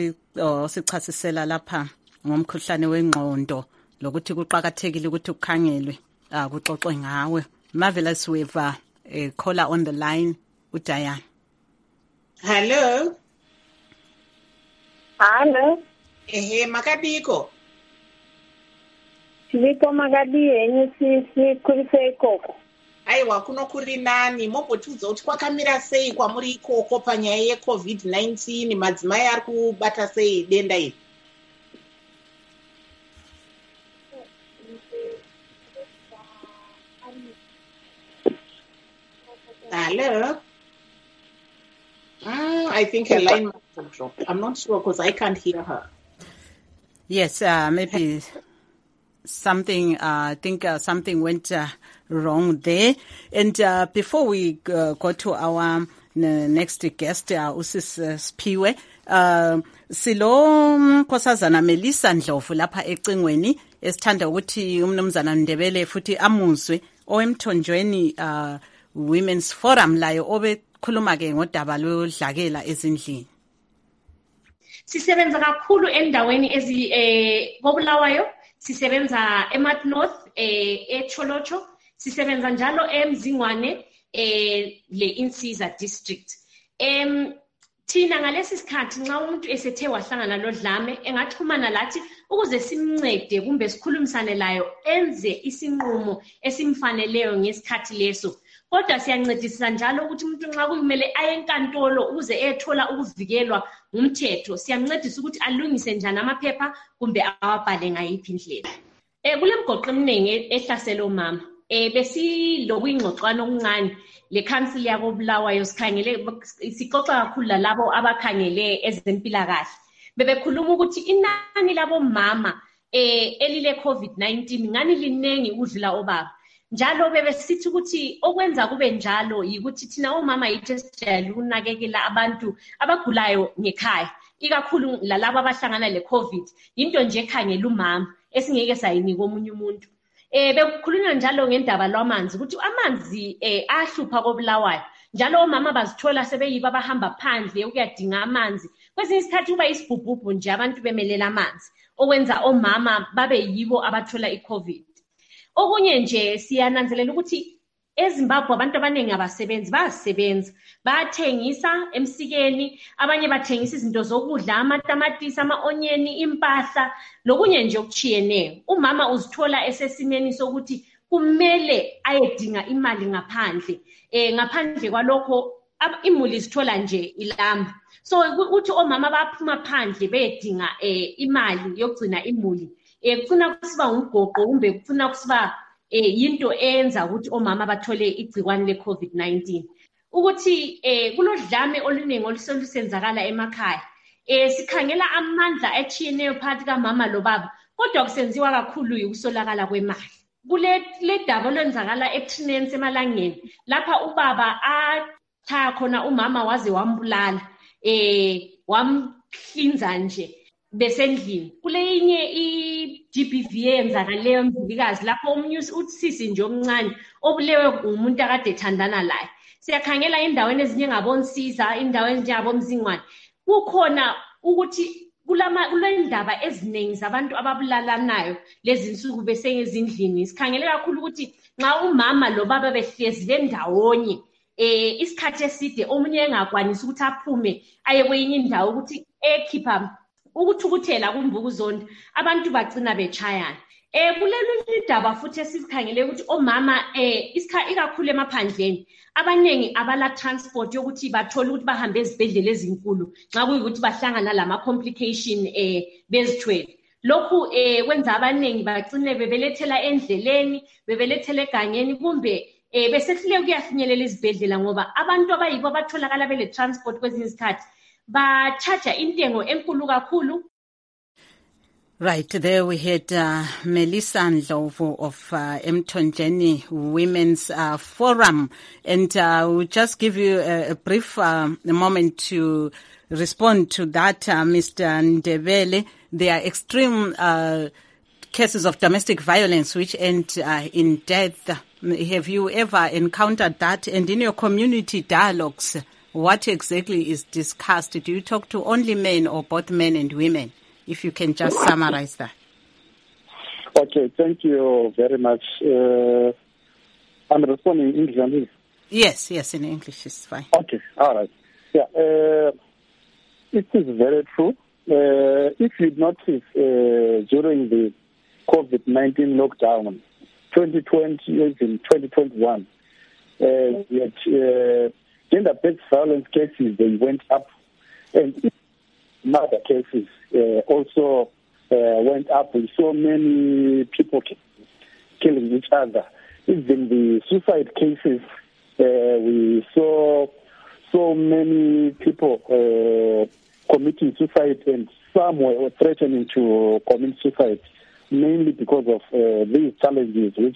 sichasisela lapha ngomkhuhlane wengqondo lokuthi kuqhakathekile ukuthi ukhangelwe kuxoxwe ngawe. Marvelous, with a caller on the line, Diane. Hello. Hello. Makadiko. Siviko Magadi, and you see Kurisei Coco. aiwa kuno kuri nani mombotiudza kuti kwakamira sei kwamuri ikoko panyaya yeCovid-19 madzimai ari kubata sei denda iri? Hello? I think her line must have dropped. I'm not sure because I can't hear her. Yes, maybe something, I think something went wrong there. And before we go to our next guest, Usis Spiwe, silo Nkosazana Melissa Ndlovu lapha ecingweni esithanda ukuthi umnumzana Ndebele futhi amuzwe oemthonjweni Women's Forum layo obekhuluma ke ngodaba lodlakela ezindlini. Sisebenza kakhulu endaweni koBulawayo, sisebenza eMat North, eCholocho, sisebenza njalo eMzingwane, le Insiza district. Thina ngalesi sikhathi nxa umuntu esethe wahlangana lodlame engaxhumana lathi ukuze simncede kumbe sikhulumisane layo enze isinqumo esimfaneleyo ngesikhathi leso. Kodwa siyancedisa njalo ukuthi umuntu nxa kumele aye enkantolo ukuze ethola ukuvikelwa ngumthetho, siyamncedisa ukuthi alungise njani amaphepha kumbe awabhale ngayiphi indlela. Kulemgoqo eminingi ehlasela omama. Besilokuyingxoxano okuncane le council yakoBulawayo sixoxa kakhulu lalabo abakhangele ezempilakahle. Bebekhuluma ukuthi inani labomama elile COVID-19 ngani linengi ukudlula obaba. Njalo bebesithi ukuthi okwenza kube njalo yikuthi thina omama yithi sijayele ukunakekela abantu abagulayo ngekhaya, ikakhulu lalabo abahlangana le-COVID, into nje ekhangela umama esingeke sayinika omunye umuntu. Bekukhulunywa njalo ngendaba lwamanzi ukuthi amanzi ahlupha koBulawayo, njalo omama bazithola sebeyibo abahamba phandle ukuyadinga amanzi. Kwesinye isikhathi kuba isibhubhubhu nje abantu bemelela amanzi, okwenza omama babe yibo abathola i-COVID. Okunye nje siyananzelela ukuthi eZimbabwe abantu abaningi abasebenzi bayasebenza, bayathengisa emsikeni, abanye bathengisa izinto zokudla, amatamatisi, ama-onyeni, impahla, lokunye nje okuchiyeneyo. Umama uzithola esesimeni sokuthi kumele ayedinga imali ngaphandle. Ngaphandle kwalokho imuli zithola nje ilamba. So uthi omama baphuma phandle beyedinga imali yokugcina imuli. Kufuna kusiba umgoqo kumbe kufuna kusiba yinto enza ukuthi omama bathole igcikwane le-COVID-19. Ukuthi kulodlame oluningi oluselusenzakala emakhaya. Sikhangela amandla achiyeneyo phakathi kamama lobaba, kodwa kusenziwa kakhulu ukusolakala kwemali. Kule daba olwenzakala eTrinance emalangeni, lapha ubaba atha khona umama waze wambulala, wamhlinza nje besendlini. Kuleyinye i-GBV eyenzakaleyo mvukikazi lapho omunye uthisi nje omncane obulewe ngumuntu akade ethandana laye. Siyakhangela endaweni ezinye ngabonsiza, indaweni ezinjengabomzingwane. Kukhona ukuthi kulendaba eziningi zabantu ababulalanayo lezi nsuku besengezindlini. Sikhangele kakhulu ukuthi nxa umama lobaba behlezi ndawonye isikhathi eside omunye engakwanisi ukuthi aphume aye kwenye indawo ukuthi ekhipha ukuthukuthela kumvukuzonda, abantu bagcina bechayana. Kulelo indaba futhi esikhangele ukuthi omama ikakhulu emaphandleni abanengi abala transport yokuthi bathole ukuthi bahambe ezibhedlela ezinkulu nxa kuyikuthi bahlangana lama complication bezithwele. Lokhu kwenza abanengi bagcine bebelethela endleleni, bebelethela egangeni kumbe besehlule ukuyafinyelela izibhedlela ngoba abantu abayibo abatholakala bele transport kwezinye izikhathi ba-charge intengo enkulu kakhulu. Right, there we had Melissa Ndlovu of Emthonjeni Women's Forum, and we'll just give you a brief moment to respond to that, Mr. Ndebele. There are extreme cases of domestic violence which end in death. Have you ever encountered that? And in your community dialogues, what exactly is discussed? Do you talk to only men or both men and women? If you can just summarize that. Okay, thank you very much. I'm responding in English. Yes, in English is fine. Okay, all right. Yeah, it is very true. If you notice during the COVID-19 lockdown, 2020, even 2021, gender-based violence cases, they went up, and murder cases also went up. We saw many people killing each other. Even the suicide cases, we saw so many people committing suicide, and some were threatening to commit suicide, mainly because of these challenges which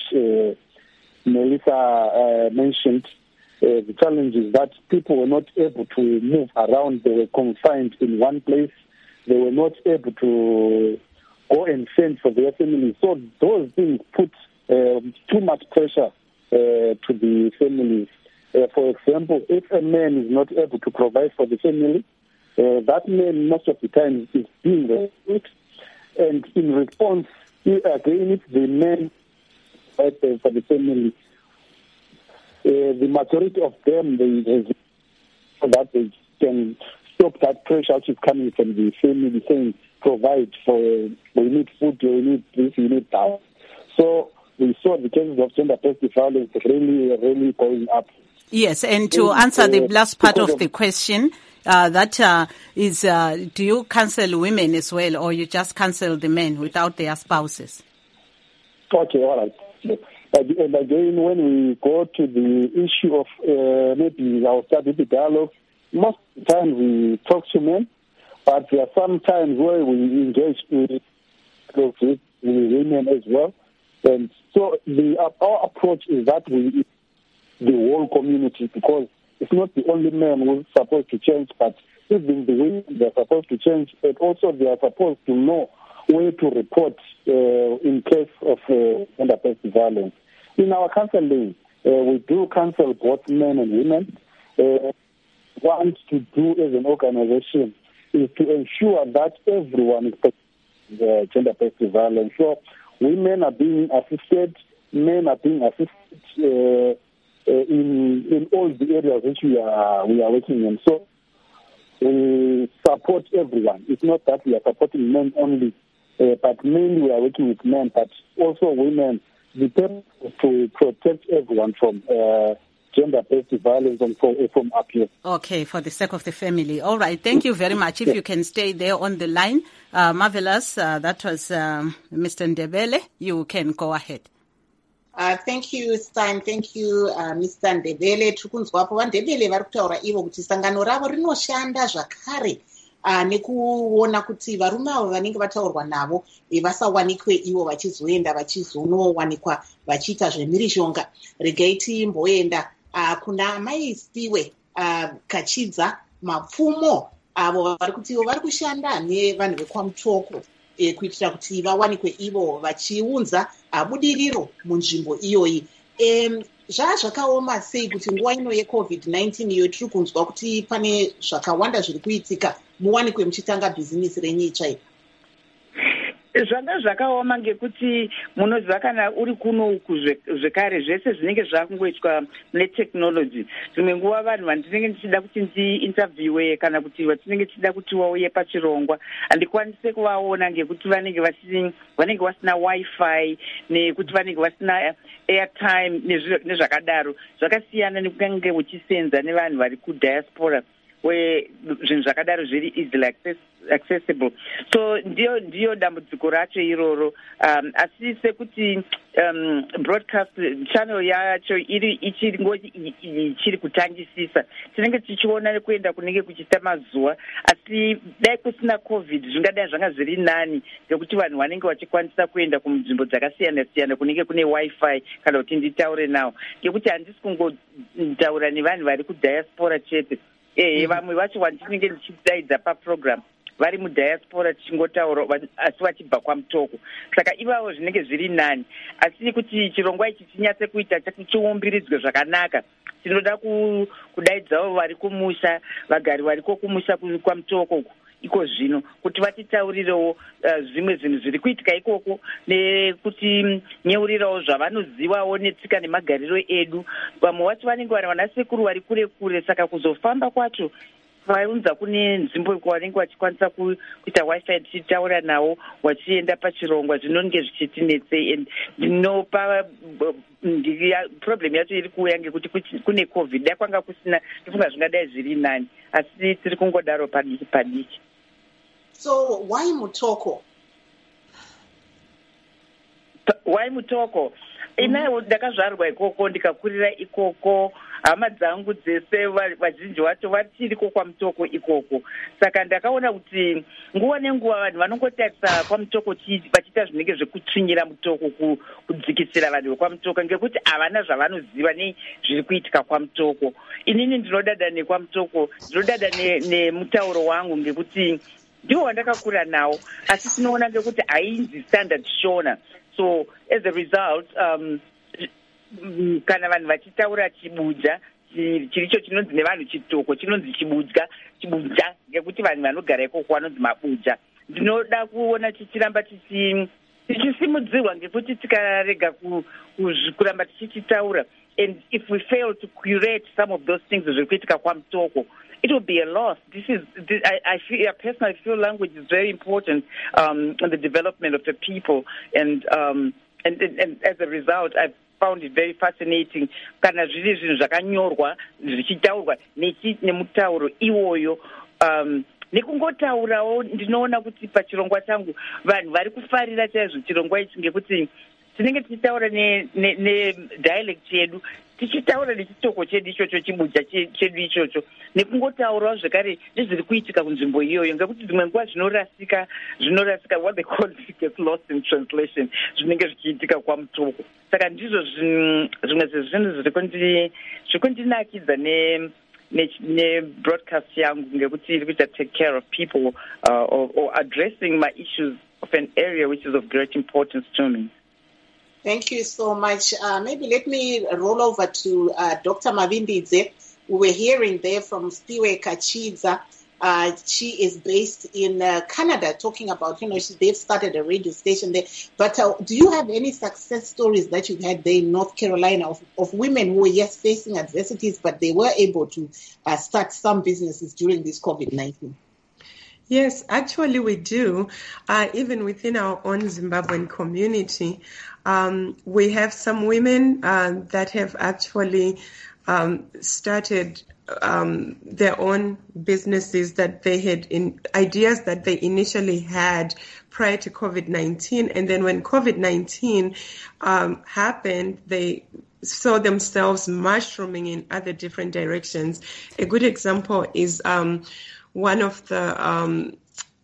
Melissa mentioned. The challenge is that people were not able to move around. They were confined in one place. They were not able to go and fend for their families. So those things put too much pressure to the families. For example, if a man is not able to provide for the family, that man most of the time is being raped. And in response, again, if the man provides for the family, the majority of them, so that they can stop that pressure which is coming from the family saying, provide for, we need food, we need this, we need that. So we saw the cases of gender-based violence really going up. Yes, and to answer the last part of the question, that is, do you counsel women as well, or you just counsel the men without their spouses? Okay, all right. And again, when we go to the issue of maybe I'll start with the dialogue, most of the time we talk to men, but there are some times where we engage with women as well. And so our approach is that we the whole community, because it's not the only men who's supposed to change, but even the women, they're supposed to change, and also they are supposed to know where to report in case of gender-based violence. In our counseling, we do counsel both men and women. What to do as an organization is to ensure that everyone is gender-based violence. So women are being assisted, men are being assisted in all the areas which we are working in. So we support everyone. It's not that we are supporting men only, but mainly we are working with men, but also women. The purpose is to protect everyone from gender-based violence and from abuse. Okay, for the sake of the family. All right, thank you very much. If you can stay there on the line. Marvelous. That was Mr. Ndebele. You can go ahead. Thank you, Stein. Thank you, Mr. Ndebele. Tukunzwapo vaNdebele vari kutaura ivo kuti sangano ravo rinoshanda zvakare nekuona kuti varume avo vanenge vataurwa navo vasawanikwe ivo vachizoenda vachizonowanikwa vachiita zvemhirizhonga. Regai timboenda kuna mai Stiwe Kachidza Mapfumo avo vari kuti ivo vari kushanda nevanhu vekwamutoko kuitira kuti vawanikwe ivo vachiunza budiriro munzvimbo iyoyi. Zvakaoma sei kuti nguva ino yeCovid-19 iyo tiri kunzwa kuti pane zvakawanda zviri kuitika muwanikwe muchitanga bhizinisi renyu ichaiko? Zvanga zvakaoma ngekuti munoziva kana uri kuno uku zvekare zvese zvinenge zvakungoitwa netekinoloji. Dzimwe nguva vanhu vandinenge ndichida kuti ndiinterviewe kana kuti vatinenge tichida kuti vauye pachirongwa handikwanise kuvaona ngekuti vanenge vasina wifi nekuti vanenge vasina airtime nezvakadaro. Zvakasiyana nekunge uchisenza nevanhu vari kudiaspora where zvinhu zvakadaro zviri easily accessible. So ndiyo dambudziko racho iroro. Asi sekuti broadcast channel yacho ichiri kutangisisa, tinenge tichiona nekuenda kunenge kuchiita mazuva, asi dai kusina covid zvingadai zvanga zviri nani ngekuti vanhu vanenge vachikwanisa kuenda kunzvimbo dzakasiyana siyana kunenge kune wifi kana kuti nditaure nawo, ngekuti handisi kungotaura nevanhu vari kudiaspora chete. Vamwe vacho vandinenge ndichidaidza paprogram vari mudiaspora tichingotaura asi vachibva kwamutoko, saka ivavo zvinenge zviri nani. Asi kuti chirongwa ichi chinyatse kuita chiumbiridzwe zvakanaka, tinoda kudaidzawo vari kumusha, vagari variko kumusha kwamutoko iko zvino kuti vatitaurirewo zvimwe zvinhu zviri kuitika ikoko, nekuti nyeurirawo zvavanozivawo netsika nemagariro edu. Vamwe vacho vanenge vari vanasekuru vari kure kure, saka kuzofamba kwacho vaunza kune nzvimbo kwavanenge vachikwanisa kuita wifi tichitaura nawo wachienda pachirongwa zvinonge zvichitinetsei. And ndinopa problem yacho iri kuuya ngekuti kune covid dai kwanga kusina ndifunga zvingadai zviri nani, asi tiri kungodaro padiki padiki. So why Mutoko? Why Mutoko? Ina ndakazvarwa ikoko ndikakurira ikoko, hama dzangu dzese vazhinji vacho vachiriko kwaMutoko ikoko. Saka ndakaona kuti nguva nenguva vanhu vanongotarisa kwaMutoko vachiita zvinenge zvekutsvinyira Mutoko kudzikisira vanhu vekwaMutoko ngekuti havana zvavanoziva nezviri kuitika kwaMutoko. Inini ndinodada nekwaMutoko, ndinodada nemutauro wangu ngekuti ndiwo wandakakura nawo, asi tinoona ngekuti hainzi standard shona. So as a result, kana vanhu vachitaura chibuja chiricho chinonzi nevanhu chitoko chinonzi chibuja ngekuti vanhu vanogara ikoko vanonzi mabuja. Ndinoda kuona chichiramba tichisimudzirwa ngekuti tikarega kuramba tichitaura, and if we fail to curate some of those things zviri kuitika kwaMutoko, it will be a loss. I personally feel language is very important in the development of the people, and as a result, I've found it very fascinating. Kana zviri zvinhu zvakanyorwa zvichitaurwa nemutauro iwoyo, nekungotaurawo ndinoona kuti pachirongwa changu vanhu vari kufarira chaizvo chirongwa ichi ngekuti tinenge tichitaura nedialect yedu, tichitaura nechitoko chedu ichocho, chibuja chedu ichocho, nekungotaurawo zvekare nezviri kuitika kunzvimbo iyoyo, ngekuti dzimwe nguva zvinorasika what they call gets lost in translation zvinenge zvichiitika kwaMutoko. Saka ndizvo zvimwe zvezvinhu zviri kundinakidza ne-broadcast yangu ngekuti iri kuita take care of people or addressing my issues of an area which is of great importance to me. Thank you so much. Maybe let me roll over to Dr. Mavindidze. We were hearing there from Stiwe Kachidza. She is based in Canada, talking about, they've started a radio station there. But do you have any success stories that you've had there in North Carolina of women who were, yes, facing adversities, but they were able to start some businesses during this COVID-19? Yes, actually we do. Even within our own Zimbabwean community, we have some women that have actually started their own businesses that they had ideas that they initially had prior to COVID-19. And then when COVID-19 happened, they saw themselves mushrooming in other different directions. A good example is one of the,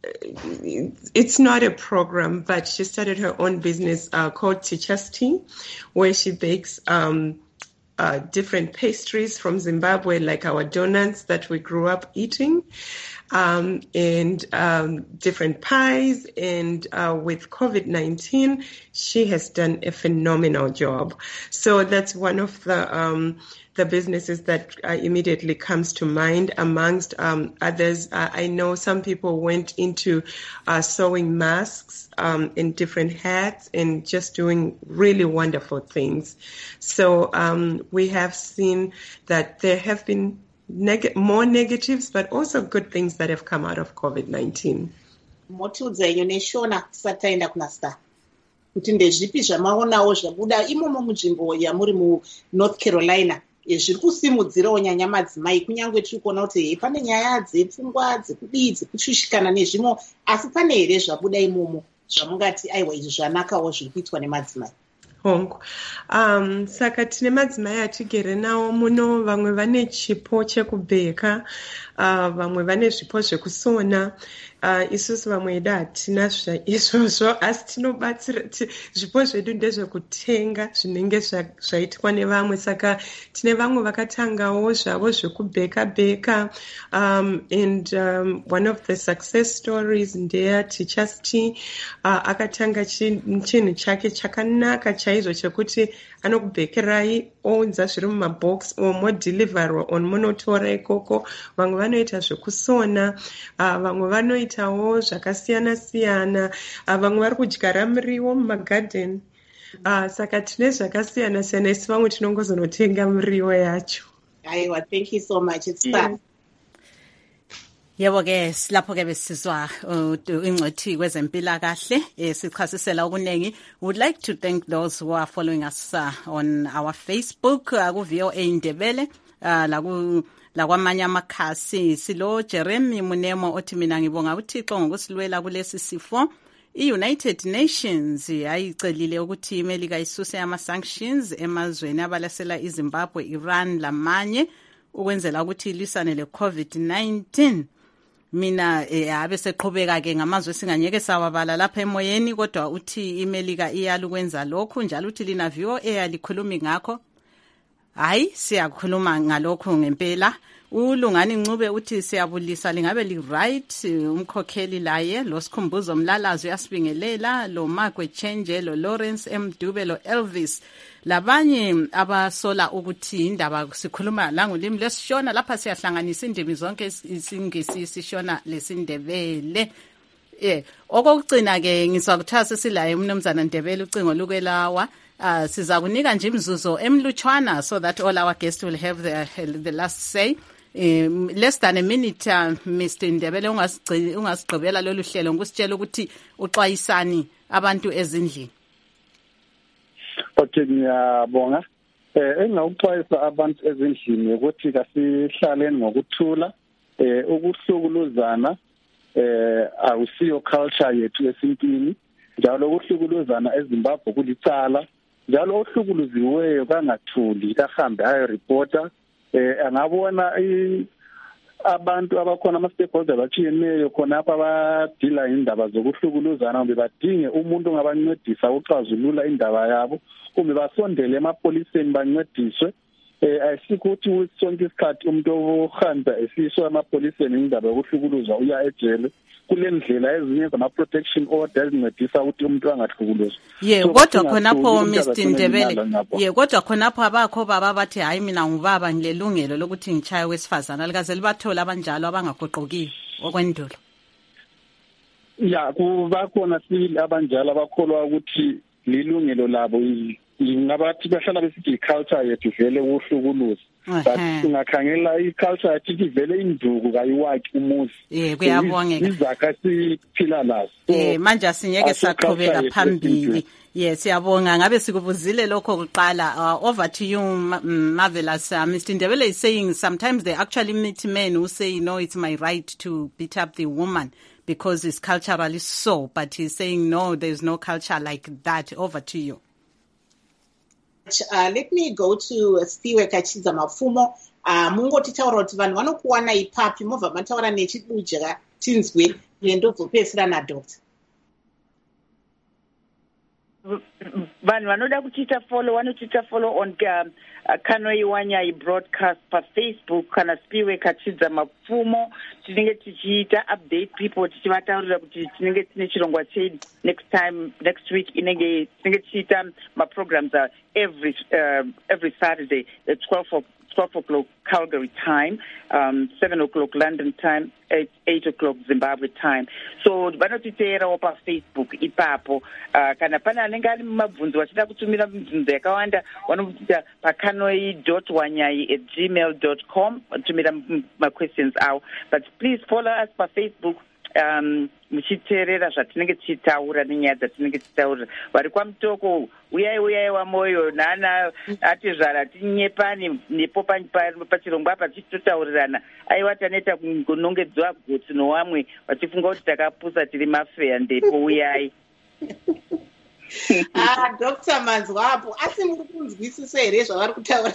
it's not a program, but she started her own business called Teacher's Tea, where she bakes different pastries from Zimbabwe, like our donuts that we grew up eating, and different pies. And with COVID-19, she has done a phenomenal job. So that's one of the businesses that immediately comes to mind. Amongst others, I know some people went into sewing masks in different hats and just doing really wonderful things. So we have seen that there have been more negatives, but also good things that have come out of COVID-19. Motudzenyu neshona tisataenda kuna Star. Kuti ndezvipi zvamaonawo zvabuda imomo munzvimbo yamuri mu North Carolina zviri kusimudzirawo nyanya madzimai, kunyange tiri kuona kuti pane nyaya dzepfungwa dzekudii dzekuchushikana nezvimwe, asi pane here zvabuda imomo zvamungati aiwa izvi zvanakawo zviri kuitwa nemadzimai? Hongu. Saka tine madzimai atigere nawo muno, vamwe vane chipo chekubheka, vamwe vane zvipo zvekusona. Isusu vamwe edu hatina izvozvo, asi tinobatsira zvipo zvedu ndezvekutenga zvinenge zvaitwa nevamwe. Saka tine vamwe vakatangawo zvavo zvekubheka. And one of the success stories ndeye Teacher's Tea. Akatanga chinhu chake chakanaka chaizvo chekuti anokubhekerai ounza zviri mumabox omodhilivharwa munotora ikoko. Vamwe vanoita zvekusona, vamwe vanoitawo zvakasiyana-siyana, vamwe vari kudyara muriwo mumagadheni. Saka tine zvakasiyana-siyana, isi vamwe tinongozonotenga muriwo yacho. Aiwa, thank you so much. It's fun. Yebo ke lapho ke besizwa ingcwethi kwezempilakahle sichasisela okunengi. Would like to thank those who are following us on our Facebook ku VOA Indebele la kwamanye amakhasi. Silo Jeremy Munemo othi mina ngibonga uThixo ngokusilwela kulesi sifo. I-United Nations ayicelile ukuthi iMelika isuse ama-sanctions emazweni abalasela iZimbabwe, Iran lamanye ukwenzela ukuthi ilisane le-COVID-19. Mina abe seqhubeka ke ngamazwe singanyeke sawabala lapha emoyeni, kodwa uthi iMelika iyalukwenza lokhu njalo uthi lina VOA likhulumi ngakho. Hayi siyakhuluma ngalokho ngempela. uLungani Ncube uthi siyabulisa lingabe li right umkhokheli laye lo Sikhumbuzo Mlalazi uyasibingelela lo Magwe Change lo Lawrence Mdube lo Elvis labanye abasola ukuthi indaba sikhuluma la ngolimi lesishona lapha siyahlanganisa indimi zonke isingisi sishona lesindebele. Okugcina ke ngisakuthatha silaye umnumzana Ndebele ucingo lukwelawa. Siza kunika nje imzuzo emlutshwana so that all our guests will have the last say. Less than a minute, Mr. Ndebele ungasigqibela lolu hlelo ngusitshela ukuthi uxwayisani abantu ezindlini. Okay, ngiyabonga. Engawuxwayisa abantu ezindlini ukuthi kasihlaleni ngokuthula, ukuhlukuluzana awusiyo culture yethu esintwini, njalo ukuhlukuluzana eZimbabwe kulicala, njalo ohlukuluziweyo kangathuli kahambe ayo reporter. Angabona abantu abakhona ama-stakeholders atshiyeneyo khonapha abadila indaba zokuhlukuluzana kumbe badinge umuntu ongabancedisa uxazulula indaba yabo kumbe basondele emapoliseni bancediswe. Ayisikho ukuthi sonke isikhathi umuntu ohamba esiswa emapoliseni indaba yokuhlukuluza uya ejele. Kule ndlela ezinye zama-protection order ezincedisa ukuthi umuntu angahlukuluzwa. Kodwa khonapho Mr. Ndebele, kodwa khonapho abakho baba bathi hayi mina ngubaba ngilelungelo lokuthi ngichaye wesifazana likaze libathola abanjalo abangagoqokiyo okwendulo. Kubakhona sibili abanjalo abakholwa ukuthi lilungelo labo ngabathi bahlala besithi culture yethu vele ukuhlukuluza. But singakhangela iculture yethu ivele induku kayiwaki umuzi. Kuyabongeka. Izakha siphila lazo. Manje asingeke saqhubeka phambili. Yes, siyabonga. Ngabe sikubuzile lokho kuqala. Over to you, Marvelous. Mr. Ndebele is saying sometimes they actually meet men who say, no, it's my right to beat up the woman because it's culturally so. But he's saying, no, there's no culture like that. Over to you. Let me go to Spiwe Kachiza Mafumo. Mungo titaura kuti vanhu vanokuwana ipapi movha mataura nechibujira tinzwe ndobvopesera na doctor. Vanhu vanoda kuchita follow vanochita follow on Kanoi Wanyai broadcast pa Facebook kana Spiwe Kachiza Mafumo. Tinenge tichiita update people tichivataurira kuti tinenge tine chirongwa chedu next week inenge tinenge tichiita ma programs every Saturday at 12 o'clock Calgary time, 7 o'clock London time, 8 o'clock Zimbabwe time. So vanotiteerawo pa Facebook ipapo kana pana anenge ari mumabvunzo vachida kutumira mibvunzo yakawanda vanoita pakanoi.wanyai@gmail.com vatumira ma-questions avo. But please follow us pa Facebook muchiteerera zvatinenge tichitaura nenyaya dzatinenge tichitaurira. Vari kwamutoko uyai wamoyo nana ati zvara tinyepani nepo pachirongwa apa tichitotaurirana aiwa taneta kunongedzwa gotsi nowamwe vachifunga kuti takapusa tiri mafeya ndepo uyai. Dr. Manzwapo asi muri kunzwisisa here zvavari kutaura?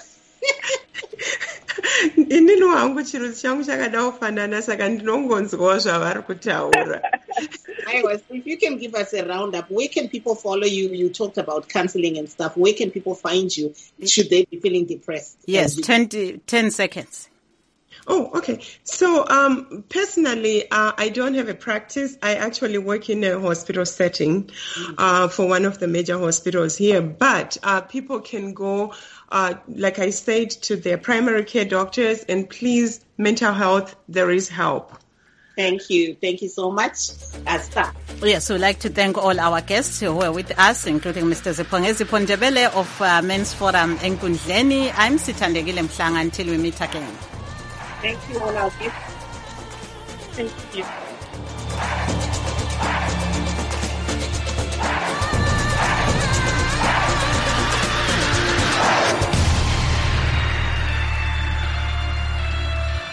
Inini wangu chiro changu chakada kufanana saka ndinongonzwawo zvavari kutaura. If you can give us a roundup, where can people follow you? You talked about counseling and stuff. Where can people find you should they be feeling depressed? Yes, 10 seconds. Oh, okay. So personally, I don't have a practice. I actually work in a hospital setting for one of the major hospitals here. But people can go, like I said, to their primary care doctors. And please, mental health, there is help. Thank you. Thank you so much. Asta. Yes, we'd like to thank all our guests who were with us, including Mr. Zipho Ndebele of Men's Forum Enkundleni. I'm Sithandegile Mhlanga until we meet again. Thank you all our guests. Thank you.